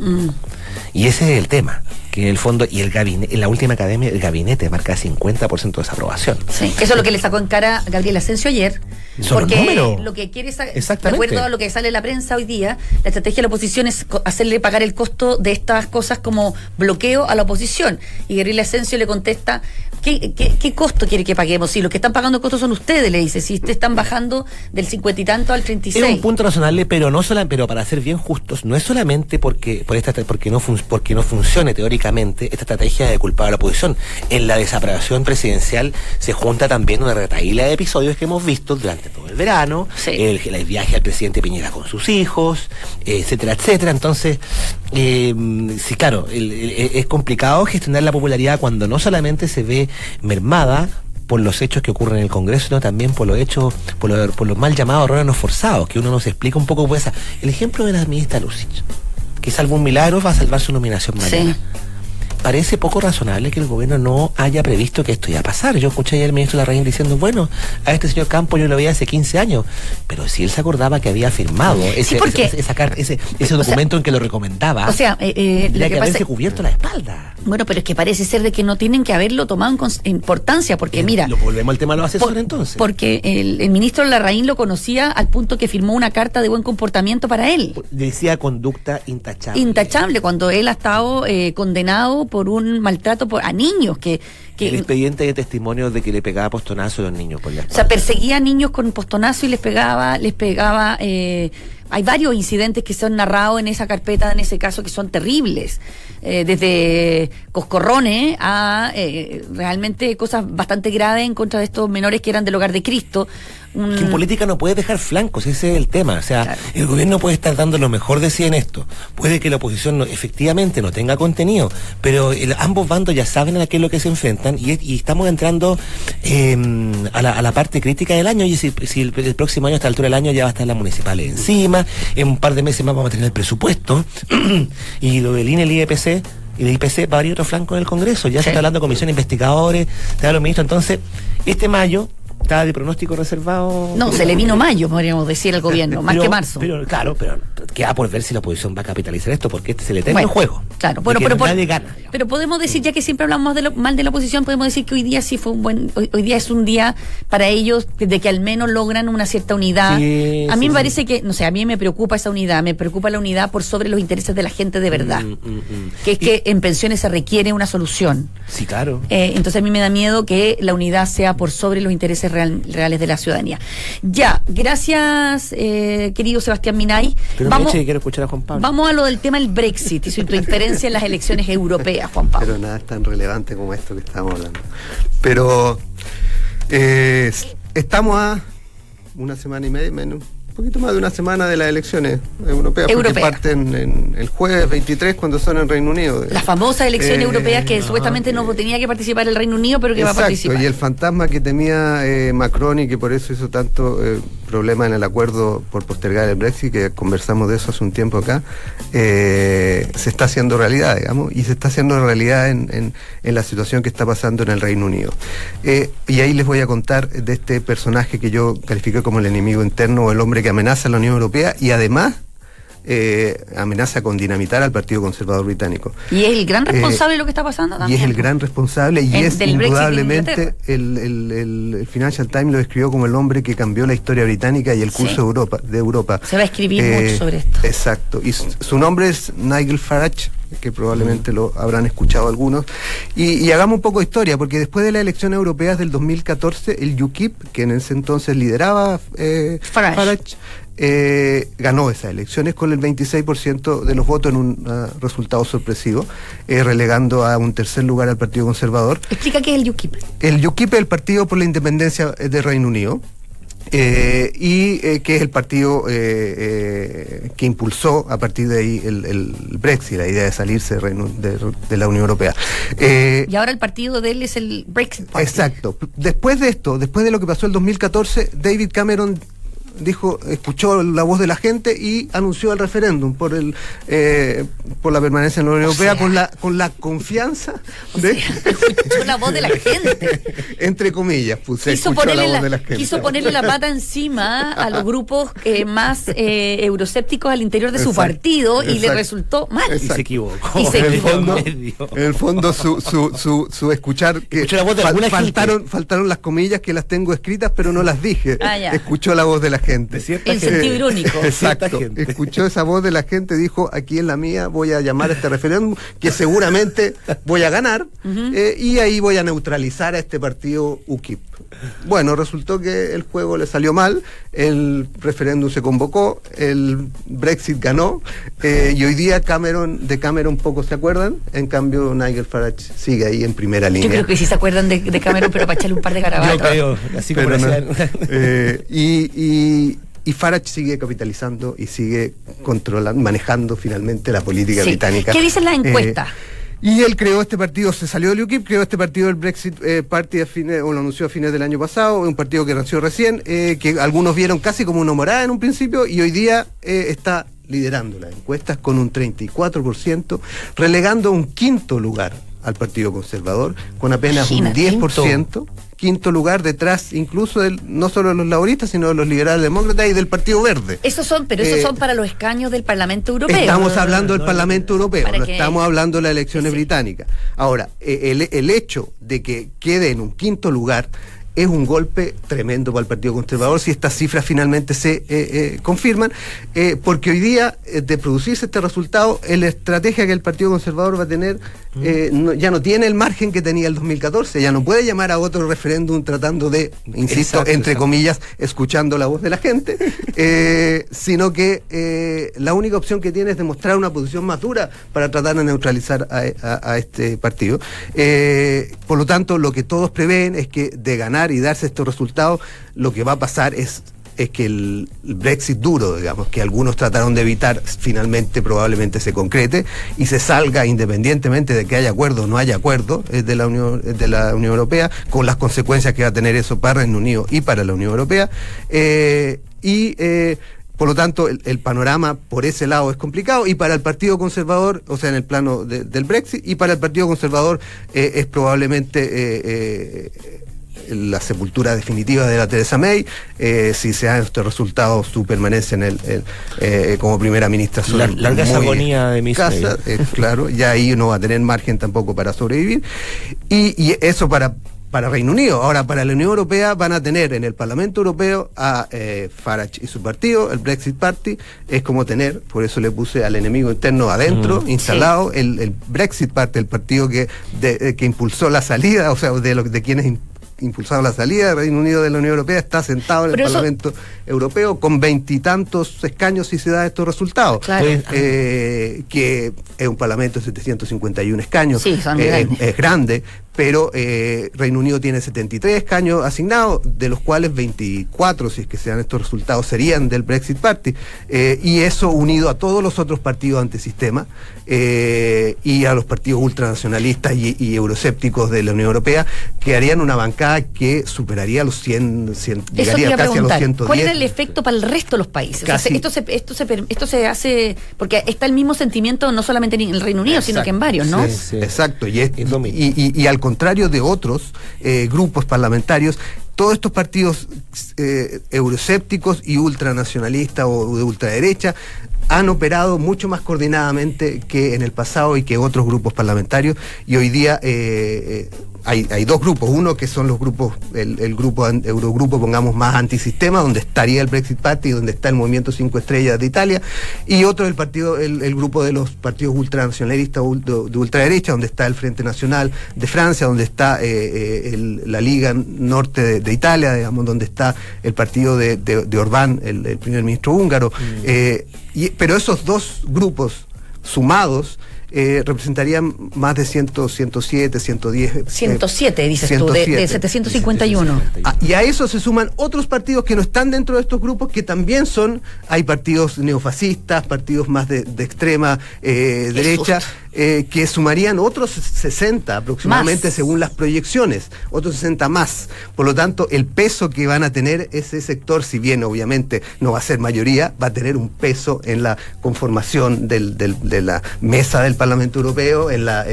Y ese es el tema, que en el fondo, y el gabinete, en la última academia, el gabinete marca 50% de desaprobación. Sí, eso es lo que le sacó en cara Gabriel Asensio ayer. Porque lo que quiere, de acuerdo a lo que sale en la prensa hoy día, la estrategia de la oposición es hacerle pagar el costo de estas cosas como bloqueo a la oposición. Y Gabriel Asensio le contesta, ¿qué costo quiere que paguemos? Si los que están pagando costos son ustedes, le dice, si ustedes están bajando del 50 y tanto al 36. Es un punto razonable, pero pero para ser bien justos, no es solamente porque no funcione teóricamente esta estrategia de culpar a la oposición. En la desaprobación presidencial se junta también una retahíla de episodios que hemos visto durante todo el verano, el viaje al presidente Piñera con sus hijos, etcétera. Entonces, sí, claro, es complicado gestionar la popularidad cuando no solamente se ve mermada por los hechos que ocurren en el Congreso, sino también por los hechos, por los mal llamados errores no forzados, que uno nos explica un poco. Pues, el ejemplo de la ministra Lucich, que salvo un milagro va a salvar su nominación mañana. Parece poco razonable que el gobierno no haya previsto que esto iba a pasar. Yo escuché ayer al ministro Larraín diciendo, bueno, a este señor Campos yo lo veía hace 15 años, pero si él se acordaba que había firmado ese documento en que lo recomendaba, o sea, tenía que haberse cubierto la espalda. Bueno, pero es que parece ser de que no tienen que haberlo tomado en importancia, porque mira... Lo volvemos al tema de los asesores entonces. Porque el ministro Larraín lo conocía al punto que firmó una carta de buen comportamiento para él. Decía conducta intachable. Intachable, cuando él ha estado condenado por un maltrato a niños que el expediente de testimonios de que le pegaba postonazo a los niños por la espalda. O sea, perseguía a niños con postonazo y les pegaba Hay varios incidentes que son narrados en esa carpeta, en ese caso, que son terribles. Desde coscorrones a realmente cosas bastante graves en contra de estos menores que eran del Hogar de Cristo. Que en política no puedes dejar flancos, ese es el tema. O sea, claro, el gobierno puede estar dando lo mejor de sí en esto. Puede que la oposición efectivamente no tenga contenido, pero ambos bandos ya saben a qué es lo que se enfrentan y estamos entrando a la parte crítica del año. Y si el próximo año, a esta altura del año, ya va a estar las municipales encima, en un par de meses más vamos a tener el presupuesto y lo del INE, el IPC y el IPC va a abrir otro flanco en el Congreso. Ya se está hablando de comisión de investigadores, de los ministros. Entonces, este mayo estaba de pronóstico reservado. No, se le vino mayo, podríamos decir, al gobierno, más que marzo. Pero claro, pero queda por ver si la oposición va a capitalizar esto, porque se le termina el juego. Claro, nadie gana. Pero podemos decir, ya que siempre hablamos mal de la oposición, podemos decir que hoy día sí fue hoy día es un día para ellos de que al menos logran una cierta unidad. Sí, a mí me parece que, no sé, a mí me preocupa esa unidad, me preocupa la unidad por sobre los intereses de la gente de verdad. Que es que en pensiones se requiere una solución. Sí, claro. Entonces a mí me da miedo que la unidad sea por sobre los intereses reales de la ciudadanía. Ya, gracias, querido Sebastián Minay. Pero vamos, quiero escuchar a Juan Pablo. Vamos a lo del tema del Brexit y su interferencia en las elecciones europeas, Juan Pablo. Pero nada es tan relevante como esto que estamos hablando. Pero estamos a una semana y media, menos, un poquito más de una semana de las elecciones europeas, porque parten en el jueves 23 cuando son en Reino Unido. Las famosas elecciones europeas que supuestamente no tenía que participar el Reino Unido, pero que va a participar. Y el fantasma que temía Macron y que por eso hizo tanto problema en el acuerdo por postergar el Brexit, que conversamos de eso hace un tiempo acá, se está haciendo realidad, digamos, y se está haciendo realidad en la situación que está pasando en el Reino Unido. Y ahí les voy a contar de este personaje que yo califiqué como el enemigo interno o el hombre que amenaza a la Unión Europea y además amenaza con dinamitar al Partido Conservador Británico. Y es el gran responsable de lo que está pasando también. Y es el gran responsable y es indudablemente el Financial Times lo describió como el hombre que cambió la historia británica y el curso de Europa. Se va a escribir mucho sobre esto. Exacto. Y su nombre es Nigel Farage, que probablemente lo habrán escuchado algunos. Y hagamos un poco de historia, porque después de las elecciones europeas del 2014, el UKIP, que en ese entonces lideraba Farage, ganó esas elecciones con el 26% de los votos en un resultado sorpresivo, relegando a un tercer lugar al Partido Conservador. Explica qué es el UKIP. El UKIP es el Partido por la Independencia del Reino Unido. Que es el partido que impulsó a partir de ahí el Brexit, la idea de salirse de la Unión Europea. Y ahora el partido de él es el Brexit Party. Exacto. Después de esto, después de lo que pasó el 2014, David Cameron escuchó la voz de la gente y anunció el referéndum por la permanencia en la Unión Europea, con la confianza escuchó la voz de la gente, entre comillas, quiso ponerle la pata encima a los grupos más euroscépticos al interior de su partido y le resultó mal. Y se equivocó. En el fondo su escuchar que la voz de faltaron las comillas que las tengo escritas pero no las dije. Escuchó la voz de la gente. En sentido irónico. Exacto. Escuchó esa voz de la gente, dijo, aquí en la mía voy a llamar a este referéndum, que seguramente voy a ganar, y ahí voy a neutralizar a este partido UKIP. Bueno, resultó que el juego le salió mal, el referéndum se convocó, el Brexit ganó, y hoy día de Cameron poco se acuerdan, en cambio Nigel Farage sigue ahí en primera línea. Yo creo que sí se acuerdan de Cameron, pero para echarle un par de garabatos. Yo creo, así como y Farage sigue capitalizando y sigue manejando finalmente la política británica. ¿Qué dicen las encuestas? Y él creó este partido, se salió del UKIP, creó este partido del Brexit Party lo anunció a fines del año pasado, un partido que nació recién, que algunos vieron casi como una morada en un principio, y hoy día está liderando las encuestas con un 34%, relegando a un quinto lugar al Partido Conservador, con apenas un 10%. Quinto lugar detrás incluso no solo de los laboristas, sino de los liberales demócratas y del Partido Verde. Esos son para los escaños del Parlamento Europeo. Estamos hablando del Parlamento Europeo, no estamos hablando de las elecciones británicas. Ahora, el hecho de que quede en un quinto lugar es un golpe tremendo para el Partido Conservador si estas cifras finalmente se confirman, porque hoy día, de producirse este resultado, la estrategia que el Partido Conservador va a tener ya no tiene el margen que tenía el 2014, ya no puede llamar a otro referéndum tratando de, insisto, entre comillas, escuchando la voz de la gente, sino que la única opción que tiene es demostrar una posición más dura para tratar de neutralizar a este partido. Por lo tanto, lo que todos prevén es que de ganar y darse estos resultados, lo que va a pasar es que el Brexit duro, digamos, que algunos trataron de evitar, finalmente probablemente se concrete y se salga, independientemente de que haya acuerdo o no haya acuerdo de la Unión Europea, con las consecuencias que va a tener eso para Reino Unido y para la Unión Europea. Por lo tanto, el panorama por ese lado es complicado, y para el Partido Conservador, o sea, en el plano del Brexit, y para el Partido Conservador es probablemente la sepultura definitiva de la Theresa May, si se dan estos resultados, su permanencia como primera ministra. Larga agonía de Miss May. Claro, ya ahí no va a tener margen tampoco para sobrevivir, y eso para Reino Unido. Ahora, para la Unión Europea van a tener en el Parlamento Europeo a Farage y su partido, el Brexit Party. Es como tener, por eso le puse al enemigo interno adentro, instalado, el Brexit Party, el partido que impulsó la salida, o sea, de quienes impulsaron la salida de Reino Unido de la Unión Europea, está sentado en el Parlamento Europeo con 20 y tantos escaños si se da estos resultados. Claro. Que es un Parlamento de 751 escaños, sí, es grande, pero Reino Unido tiene 73 escaños asignados, de los cuales 24, si es que se dan estos resultados, serían del Brexit Party, y eso unido a todos los otros partidos antisistema y a los partidos ultranacionalistas y euroscépticos de la Unión Europea, que harían una bancada que superaría los 100, llegaría casi a los 110. ¿Cuál era el efecto para el resto de los países? O sea, esto se hace porque está el mismo sentimiento no solamente en el Reino Unido, exacto, sino que en varios, ¿no? Sí. Exacto, y al contrario de otros grupos parlamentarios, todos estos partidos euroscépticos y ultranacionalistas o de ultraderecha han operado mucho más coordinadamente que en el pasado y que otros grupos parlamentarios, y hoy día hay dos grupos, uno que son los grupos, el Eurogrupo, pongamos, más antisistema, donde estaría el Brexit Party, donde está el Movimiento 5 Estrellas de Italia, y otro el grupo de los partidos ultranacionalistas de ultraderecha, donde está el Frente Nacional de Francia, donde está la Liga Norte de Italia, digamos, donde está el partido de Orbán, el primer ministro húngaro. Pero esos dos grupos sumados representarían más de 107, 110... 107, dices 107, tú, de 751. Y a eso se suman otros partidos que no están dentro de estos grupos, que también hay partidos neofascistas, partidos más de extrema derecha, que sumarían otros 60 aproximadamente más, según las proyecciones, otros 60 más. Por lo tanto, el peso que van a tener ese sector, si bien obviamente no va a ser mayoría, va a tener un peso en la conformación de la mesa del Parlamento Europeo,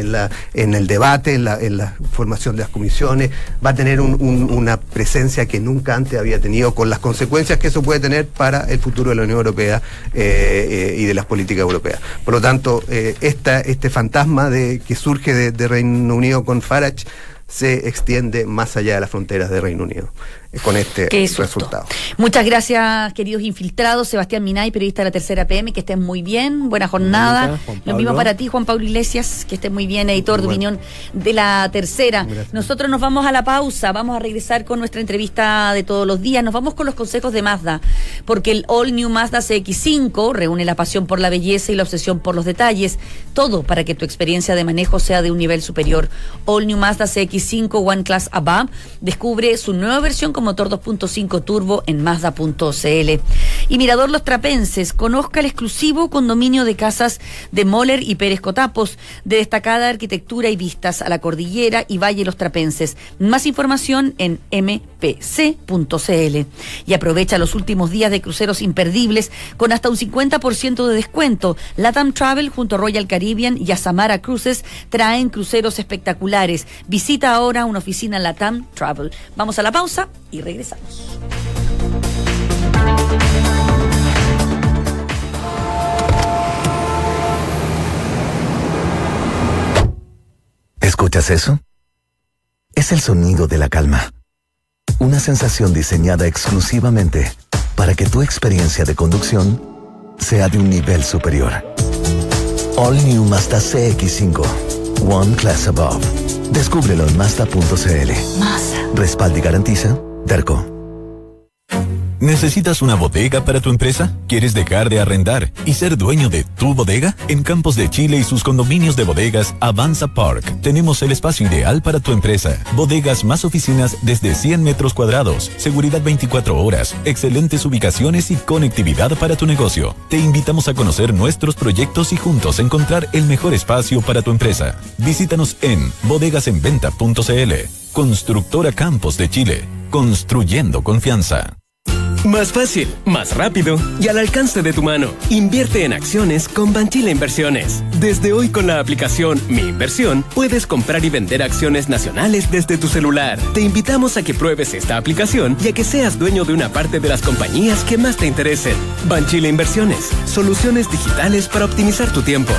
en el debate, en la formación de las comisiones. Va a tener una presencia que nunca antes había tenido, con las consecuencias que eso puede tener para el futuro de la Unión Europea y de las políticas europeas. Por lo tanto, este fantasma que surge de Reino Unido con Farage se extiende más allá de las fronteras de Reino Unido con este resultado. Muchas gracias, queridos infiltrados. Sebastián Minay, periodista de la Tercera PM, que estén muy bien, buena jornada. Lo mismo para ti, Juan Pablo Iglesias, que estés muy bien, editor de opinión de la Tercera. Gracias. Nosotros nos vamos a la pausa, vamos a regresar con nuestra entrevista de todos los días. Nos vamos con los consejos de Mazda, porque el All New Mazda CX-5 reúne la pasión por la belleza y la obsesión por los detalles, todo para que tu experiencia de manejo sea de un nivel superior. All New Mazda CX-5 One Class Above descubre su nueva versión con motor 2.5 turbo en Mazda.cl. Y Mirador Los Trapenses, conozca el exclusivo condominio de casas de Moller y Pérez Cotapos, de destacada arquitectura y vistas a la cordillera y Valle Los Trapenses. Más información en mpc.cl. Y aprovecha los últimos días de cruceros imperdibles con hasta un 50% de descuento. LATAM Travel junto a Royal Caribbean y Azamara Cruises traen cruceros espectaculares. Visita ahora una oficina LATAM Travel. Vamos a la pausa y regresamos. ¿Escuchas eso? Es el sonido de la calma. Una sensación diseñada exclusivamente para que tu experiencia de conducción sea de un nivel superior. All New Mazda CX-5. One Class Above. Descúbrelo en Mazda.cl. Mazda. Respalda y garantiza Derco. ¿Necesitas una bodega para tu empresa? ¿Quieres dejar de arrendar y ser dueño de tu bodega? En Campos de Chile y sus condominios de bodegas Avanza Park tenemos el espacio ideal para tu empresa. Bodegas más oficinas desde 100 metros cuadrados, seguridad 24 horas, excelentes ubicaciones y conectividad para tu negocio. Te invitamos a conocer nuestros proyectos y juntos encontrar el mejor espacio para tu empresa. Visítanos en bodegasenventa.cl. Constructora Campos de Chile. Construyendo confianza. Más fácil, más rápido y al alcance de tu mano. Invierte en acciones con Banchile Inversiones. Desde hoy con la aplicación Mi Inversión puedes comprar y vender acciones nacionales desde tu celular. Te invitamos a que pruebes esta aplicación y a que seas dueño de una parte de las compañías que más te interesen. Banchile Inversiones, soluciones digitales para optimizar tu tiempo.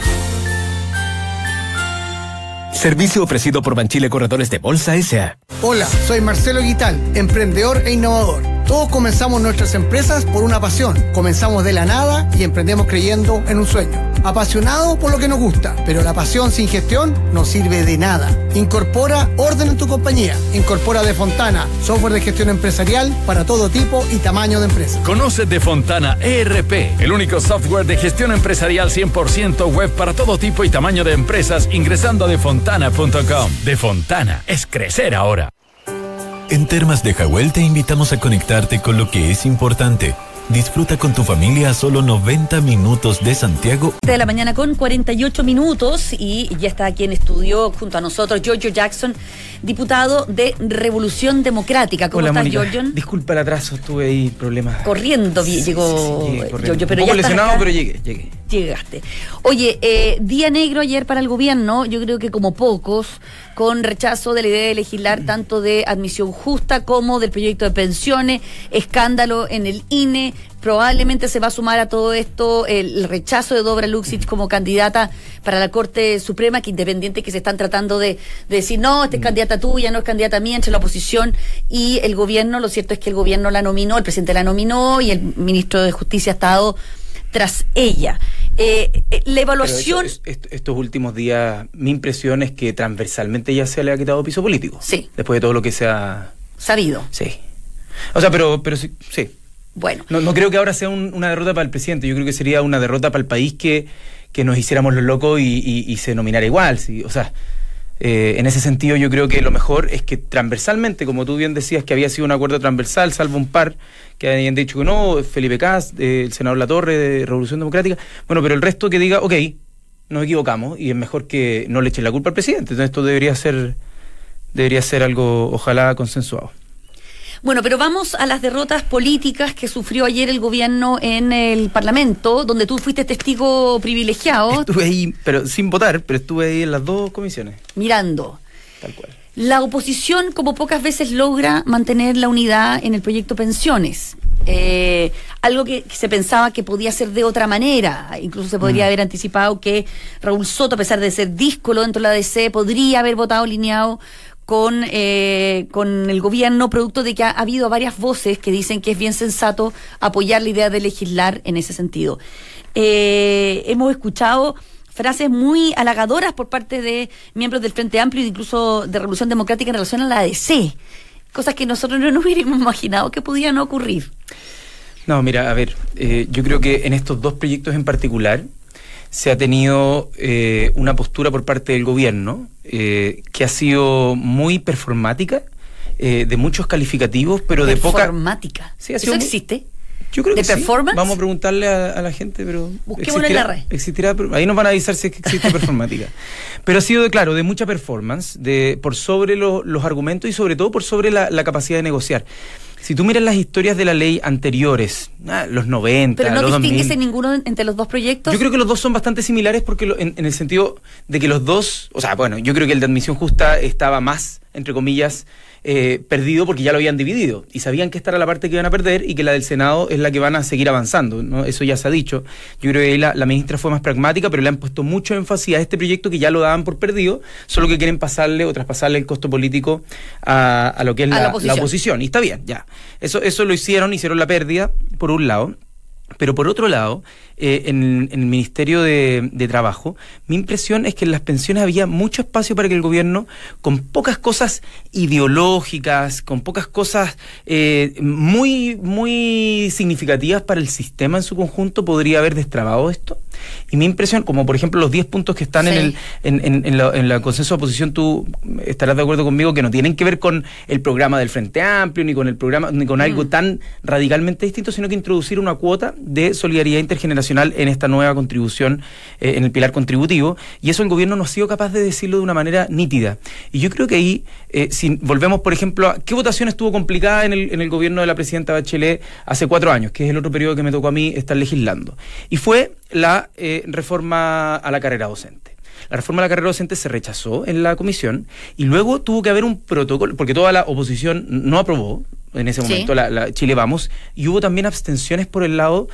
Servicio ofrecido por Banchile Corredores de Bolsa S.A. Hola, soy Marcelo Guital, emprendedor e innovador. Todos comenzamos nuestras empresas por una pasión. Comenzamos de la nada y emprendemos creyendo en un sueño. Apasionados por lo que nos gusta, pero la pasión sin gestión no sirve de nada. Incorpora orden en tu compañía. Incorpora De Fontana, software de gestión empresarial para todo tipo y tamaño de empresa. Conoce De Fontana ERP, el único software de gestión empresarial 100% web para todo tipo y tamaño de empresas, ingresando a defontana.com. De Fontana es crecer ahora. En Termas de Jahuel te invitamos a conectarte con lo que es importante. Disfruta con tu familia a solo 90 minutos de Santiago. De la mañana con 48 minutos y ya está aquí en estudio junto a nosotros Giorgio Jackson, diputado de Revolución Democrática. ¿Cómo estás, Giorgio? Disculpa el atraso, estuve ahí problemas. Corriendo llegó Giorgio, pero un poco ya lesionado, pero llegué. Llegaste. Oye, día negro ayer para el gobierno, yo creo que como pocos, con rechazo de la idea de legislar tanto de admisión justa como del proyecto de pensiones, escándalo en el INE. Probablemente se va a sumar a todo esto el rechazo de Dobra Luksic como candidata para la Corte Suprema, que independiente que se están tratando de decir, no, esta es candidata tuya, no es candidata mía, entre la oposición y el gobierno. Lo cierto es que el gobierno la nominó, el presidente la nominó y el ministro de Justicia ha estado tras ella. La evaluación... Estos últimos días, mi impresión es que transversalmente ya se le ha quitado piso político. Sí. Después de todo lo que se ha... sabido. Sí. O sea, pero sí. Bueno. No creo que ahora sea una derrota para el presidente. Yo creo que sería una derrota para el país que nos hiciéramos los locos y se nominara igual. ¿Sí? O sea, en ese sentido yo creo que lo mejor es que transversalmente, como tú bien decías que había sido un acuerdo transversal, salvo un par que habían dicho que no, Felipe Kast, el senador Latorre de Revolución Democrática, bueno, pero el resto que diga, ok, nos equivocamos y es mejor que no le echen la culpa al presidente. Entonces esto debería ser algo, ojalá, consensuado. Bueno, pero vamos a las derrotas políticas que sufrió ayer el gobierno en el Parlamento, donde tú fuiste testigo privilegiado. Estuve ahí, pero sin votar, pero estuve ahí en las dos comisiones. Mirando. Tal cual. La oposición, como pocas veces, logra mantener la unidad en el proyecto pensiones. Algo que se pensaba que podía ser de otra manera. Incluso se podría haber anticipado que Raúl Soto, a pesar de ser díscolo dentro de la ADC, podría haber votado alineado con el gobierno, producto de que ha habido varias voces que dicen que es bien sensato apoyar la idea de legislar en ese sentido. Hemos escuchado frases muy halagadoras por parte de miembros del Frente Amplio e incluso de Revolución Democrática en relación a la ADC, cosas que nosotros no nos hubiéramos imaginado que podían ocurrir. No, mira, a ver, yo creo que en estos dos proyectos en particular se ha tenido una postura por parte del gobierno que ha sido muy performática, de muchos calificativos, pero de poca... Performática. Sí, ¿eso existe? Yo creo que ¿De performance? Sí. Vamos a preguntarle a la gente, pero... Busquémoslo en la red. Existirá, ahí nos van a avisar si es que existe performática. Pero ha sido, claro, de mucha performance, por sobre los argumentos y sobre todo por sobre la capacidad de negociar. Si tú miras las historias de la ley anteriores, los 90, pero no los 2000... distingues en ninguno entre los dos proyectos. Yo creo que los dos son bastante similares porque en el sentido de que los dos, o sea, bueno, yo creo que el de admisión justa estaba más, entre comillas, perdido porque ya lo habían dividido y sabían que esta era la parte que iban a perder y que la del Senado es la que van a seguir avanzando, ¿no? Eso ya se ha dicho. Yo creo que ahí la ministra fue más pragmática, pero le han puesto mucho énfasis a este proyecto que ya lo daban por perdido, solo que quieren pasarle o traspasarle el costo político a lo que es la oposición. Y está bien, ya. Eso lo hicieron la pérdida, por un lado. Pero por otro lado, en el Ministerio de Trabajo, mi impresión es que en las pensiones había mucho espacio para que el gobierno, con pocas cosas ideológicas, con pocas cosas muy, muy significativas para el sistema en su conjunto, podría haber destrabado esto. Y mi impresión, como por ejemplo los 10 puntos que están Sí. en la consenso de oposición, tú estarás de acuerdo conmigo que no tienen que ver con el programa del Frente Amplio, ni con el programa, ni con algo tan radicalmente distinto, sino que introducir una cuota de solidaridad intergeneracional en esta nueva contribución, en el pilar contributivo, y eso el gobierno no ha sido capaz de decirlo de una manera nítida. Y yo creo que ahí, si volvemos, por ejemplo, a qué votación estuvo complicada en el gobierno de la presidenta Bachelet hace 4 años, que es el otro periodo que me tocó a mí estar legislando, y fue la reforma a la carrera docente. La reforma a la carrera docente se rechazó en la comisión y luego tuvo que haber un protocolo, porque toda la oposición no aprobó en ese momento la Chile Vamos, y hubo también abstenciones por el lado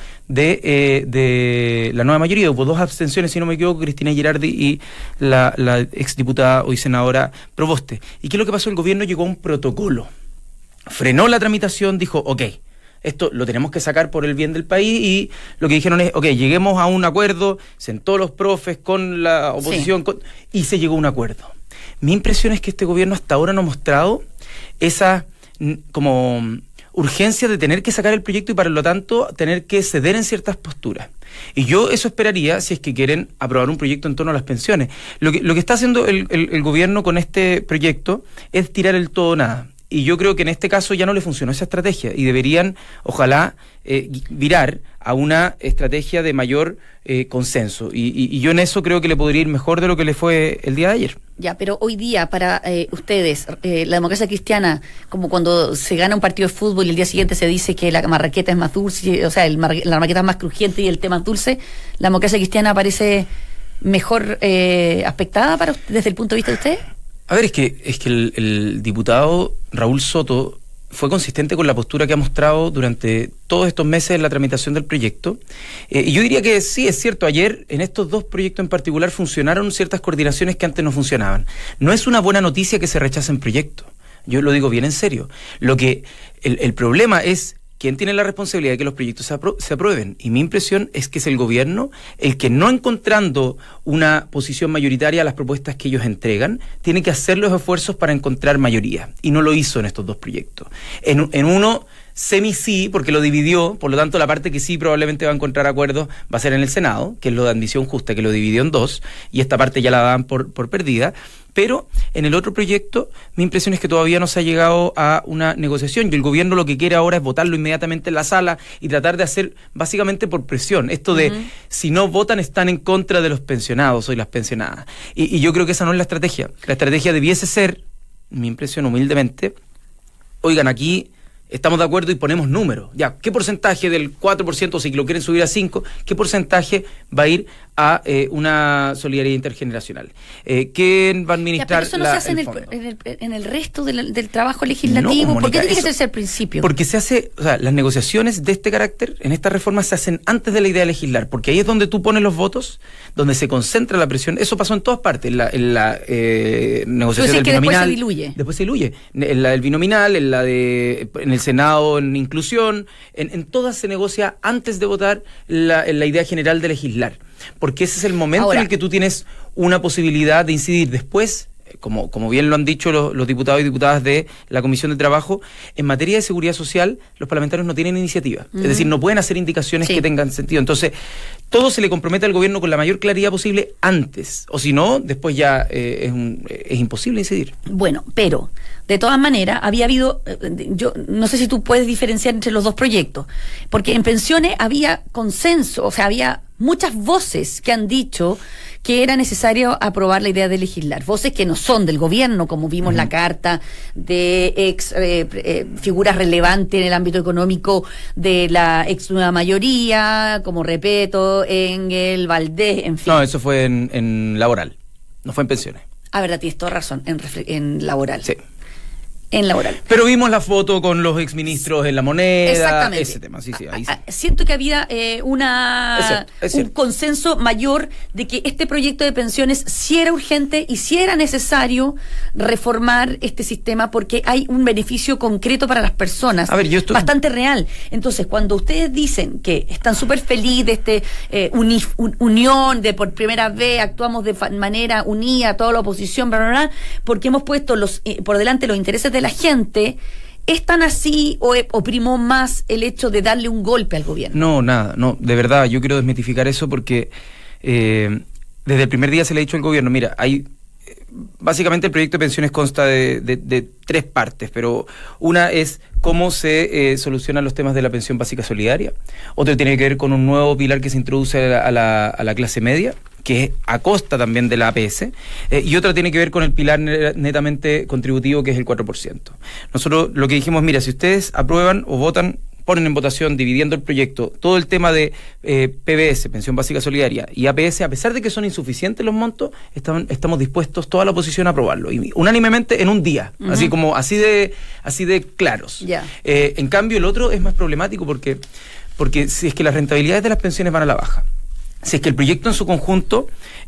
de la nueva mayoría. Hubo 2 abstenciones, si no me equivoco, Cristina Girardi y la exdiputada, hoy senadora Proboste. ¿Y qué es lo que pasó? El gobierno llegó a un protocolo, frenó la tramitación, dijo, ok, esto lo tenemos que sacar por el bien del país, y lo que dijeron es, ok, lleguemos a un acuerdo, sentó los profes con la oposición, y se llegó a un acuerdo. Mi impresión es que este gobierno hasta ahora no ha mostrado esa como urgencia de tener que sacar el proyecto y para lo tanto tener que ceder en ciertas posturas. Y yo eso esperaría si es que quieren aprobar un proyecto en torno a las pensiones. Lo que está haciendo el gobierno con este proyecto es tirar el todo o nada. Y yo creo que en este caso ya no le funcionó esa estrategia y deberían, ojalá, virar a una estrategia de mayor consenso. Y yo en eso creo que le podría ir mejor de lo que le fue el día de ayer. Ya, pero hoy día para ustedes, la democracia cristiana, como cuando se gana un partido de fútbol y el día siguiente se dice que la marraqueta es más dulce, o sea, la marraqueta es más crujiente y el té más dulce, ¿la democracia cristiana parece mejor aspectada para desde el punto de vista de usted? A ver, es que el diputado Raúl Soto fue consistente con la postura que ha mostrado durante todos estos meses en la tramitación del proyecto. Y yo diría que sí, es cierto, ayer en estos 2 proyectos en particular funcionaron ciertas coordinaciones que antes no funcionaban. No es una buena noticia que se rechacen proyectos. Yo lo digo bien en serio. El problema es quién tiene la responsabilidad de que los proyectos se aprueben. Y mi impresión es que es el gobierno el que, no encontrando una posición mayoritaria a las propuestas que ellos entregan, tiene que hacer los esfuerzos para encontrar mayoría. Y no lo hizo en estos 2 proyectos. En uno semi-sí, porque lo dividió, por lo tanto la parte que sí probablemente va a encontrar acuerdos va a ser en el Senado, que es lo de admisión justa, que lo dividió en 2, y esta parte ya la dan por perdida. Pero en el otro proyecto, mi impresión es que todavía no se ha llegado a una negociación y el gobierno lo que quiere ahora es votarlo inmediatamente en la sala y tratar de hacer básicamente por presión. Esto de, si no votan, están en contra de los pensionados o de las pensionadas. Y yo creo que esa no es la estrategia. La estrategia debiese ser, mi impresión humildemente, oigan, aquí estamos de acuerdo y ponemos números. Ya, ¿qué porcentaje del 4%, si lo quieren subir a 5%, qué porcentaje va a ir a una solidaridad intergeneracional? ¿Quién va a administrar? Ya, pero eso no se hace en el resto del trabajo legislativo. No, Mónica, ¿por qué tiene que hacerse al principio? Porque se hace, o sea, las negociaciones de este carácter, en esta reforma, se hacen antes de la idea de legislar, porque ahí es donde tú pones los votos, donde se concentra la presión. Eso pasó en todas partes, en la negociación del binominal. Después se diluye. Después se diluye. En la del binominal, en el Senado, en inclusión, en todas se negocia antes de votar la idea general de legislar. Porque ese es el momento Ahora, en el que tú tienes una posibilidad de incidir. Después, como bien lo han dicho los diputados y diputadas de la Comisión de Trabajo, en materia de seguridad social, los parlamentarios no tienen iniciativa. Es decir, no pueden hacer indicaciones que tengan sentido. Entonces, todo se le compromete al gobierno con la mayor claridad posible antes. O si no, después ya es imposible incidir. Bueno, pero de todas maneras, había habido, yo no sé si tú puedes diferenciar entre los 2 proyectos, porque en pensiones había consenso, o sea, había muchas voces que han dicho que era necesario aprobar la idea de legislar. Voces que no son del gobierno, como vimos la carta de figuras relevantes en el ámbito económico de la ex nueva mayoría, como Repeto, Engel, Valdés, en fin. No, eso fue en laboral, no fue en pensiones. Ah, verdad, tienes toda razón, en laboral. Sí. En laboral. Pero vimos la foto con los exministros en La Moneda. Exactamente. Ese tema, sí, ahí sí. Siento que había Es un cierto. consenso mayor de que este proyecto de pensiones sí era urgente y sí era necesario reformar este sistema porque hay un beneficio concreto para las personas. A ver, yo estoy... bastante real. Entonces, cuando ustedes dicen que están súper felices de unión, de por primera vez actuamos de manera unida, toda la oposición, bla, bla, bla, porque hemos puesto por delante los intereses de la gente, ¿es tan así o primó más el hecho de darle un golpe al gobierno? No, nada, no, de verdad, yo quiero desmitificar eso porque desde el primer día se le ha dicho al gobierno, mira, hay... Básicamente el proyecto de pensiones consta de 3 partes, pero una es cómo se solucionan los temas de la pensión básica solidaria, otra tiene que ver con un nuevo pilar que se introduce a la clase media, que es a costa también de la APS, y otra tiene que ver con el pilar netamente contributivo, que es el 4%. Nosotros lo que dijimos, mira, si ustedes aprueban o votan, ponen en votación, dividiendo el proyecto, todo el tema de PBS, Pensión Básica Solidaria, y APS, a pesar de que son insuficientes los montos, estamos dispuestos, toda la oposición, a aprobarlo, y unánimemente en un día, así de claros. Yeah. En cambio, el otro es más problemático porque si es que las rentabilidades de las pensiones van a la baja, si es que el proyecto en su conjunto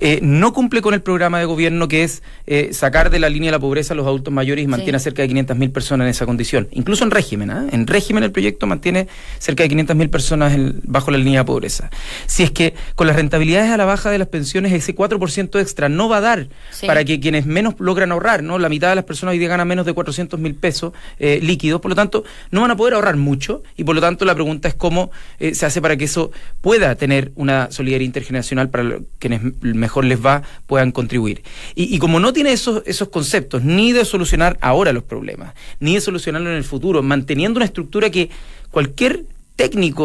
no cumple con el programa de gobierno, que es sacar de la línea de la pobreza a los adultos mayores y mantiene a cerca de 500.000 personas en esa condición. Incluso en régimen, en régimen el proyecto mantiene cerca de 500.000 personas bajo la línea de pobreza. Si es que con las rentabilidades a la baja de las pensiones, ese 4% extra no va a dar para que quienes menos logran ahorrar, ¿no? La mitad de las personas hoy día ganan menos de 400.000 pesos líquidos, por lo tanto no van a poder ahorrar mucho, y por lo tanto la pregunta es cómo se hace para que eso pueda tener una solidaridad intergeneracional para quienes mejor les va, puedan contribuir. Y como no tiene esos conceptos, ni de solucionar ahora los problemas, ni de solucionarlo en el futuro, manteniendo una estructura que cualquier técnico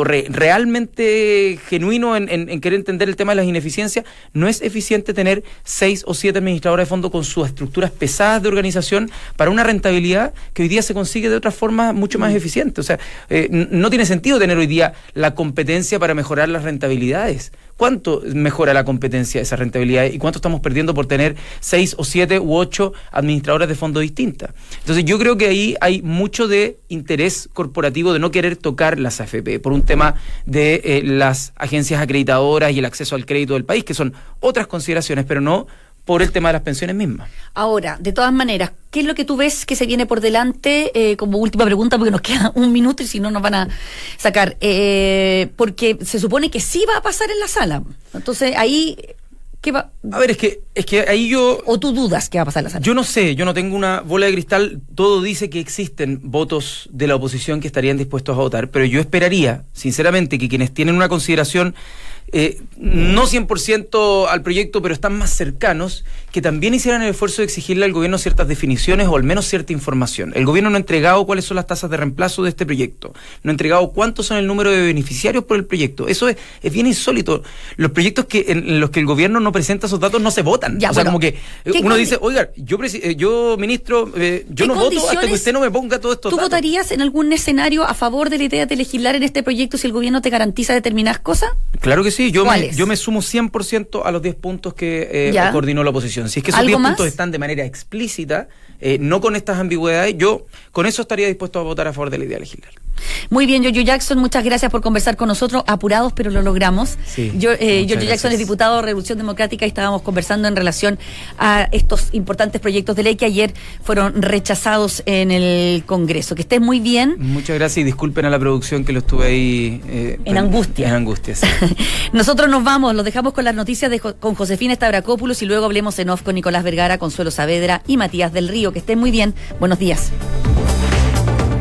realmente genuino en querer entender el tema de las ineficiencias, no es eficiente tener 6 o 7 administradores de fondo con sus estructuras pesadas de organización para una rentabilidad que hoy día se consigue de otra forma mucho más eficiente. O sea, no tiene sentido tener hoy día la competencia para mejorar las rentabilidades. ¿Cuánto mejora la competencia de esa rentabilidad y cuánto estamos perdiendo por tener 6 o 7 u 8 administradoras de fondo distintas? Entonces yo creo que ahí hay mucho de interés corporativo de no querer tocar las AFP por un tema de las agencias acreditadoras y el acceso al crédito del país, que son otras consideraciones, pero no por el tema de las pensiones mismas. Ahora, de todas maneras, ¿qué es lo que tú ves que se viene por delante? Como última pregunta, porque nos queda un minuto y si no nos van a sacar. Porque se supone que sí va a pasar en la sala. Entonces, ahí... ¿qué va? A ver, es que ahí yo... ¿O tú dudas que va a pasar en la sala? Yo no sé, yo no tengo una bola de cristal. Todo dice que existen votos de la oposición que estarían dispuestos a votar, pero yo esperaría, sinceramente, que quienes tienen una consideración... no 100% al proyecto, pero están más cercanos, que también hicieran el esfuerzo de exigirle al gobierno ciertas definiciones o al menos cierta información. El gobierno no ha entregado cuáles son las tasas de reemplazo de este proyecto, no ha entregado cuántos son el número de beneficiarios por el proyecto. Eso es bien insólito. Los proyectos en los que el gobierno no presenta esos datos no se votan. Ya, o sea, como que uno dice, oiga, yo ministro, yo no voto hasta que usted no me ponga todo esto. ¿Tú votarías en algún escenario a favor de la idea de legislar en este proyecto si el gobierno te garantiza determinadas cosas? Claro que sí, yo me sumo 100% a los 10 puntos que coordinó la oposición. Si es que esos 10 puntos están de manera explícita, no con estas ambigüedades, yo con eso estaría dispuesto a votar a favor de la idea de legislar. Muy bien, Yoyo Jackson, muchas gracias por conversar con nosotros, apurados pero lo logramos. Sí, Yoyo Jackson es diputado de Revolución Democrática y estábamos conversando en relación a estos importantes proyectos de ley que ayer fueron rechazados en el Congreso. Que estés muy bien. Muchas gracias y disculpen a la producción que lo estuve ahí en angustia. En angustia, sí. Nosotros nos vamos, los dejamos con las noticias con Josefina Stavrakopoulos y luego hablemos en off con Nicolás Vergara, Consuelo Saavedra y Matías del Río. Que estén muy bien, buenos días.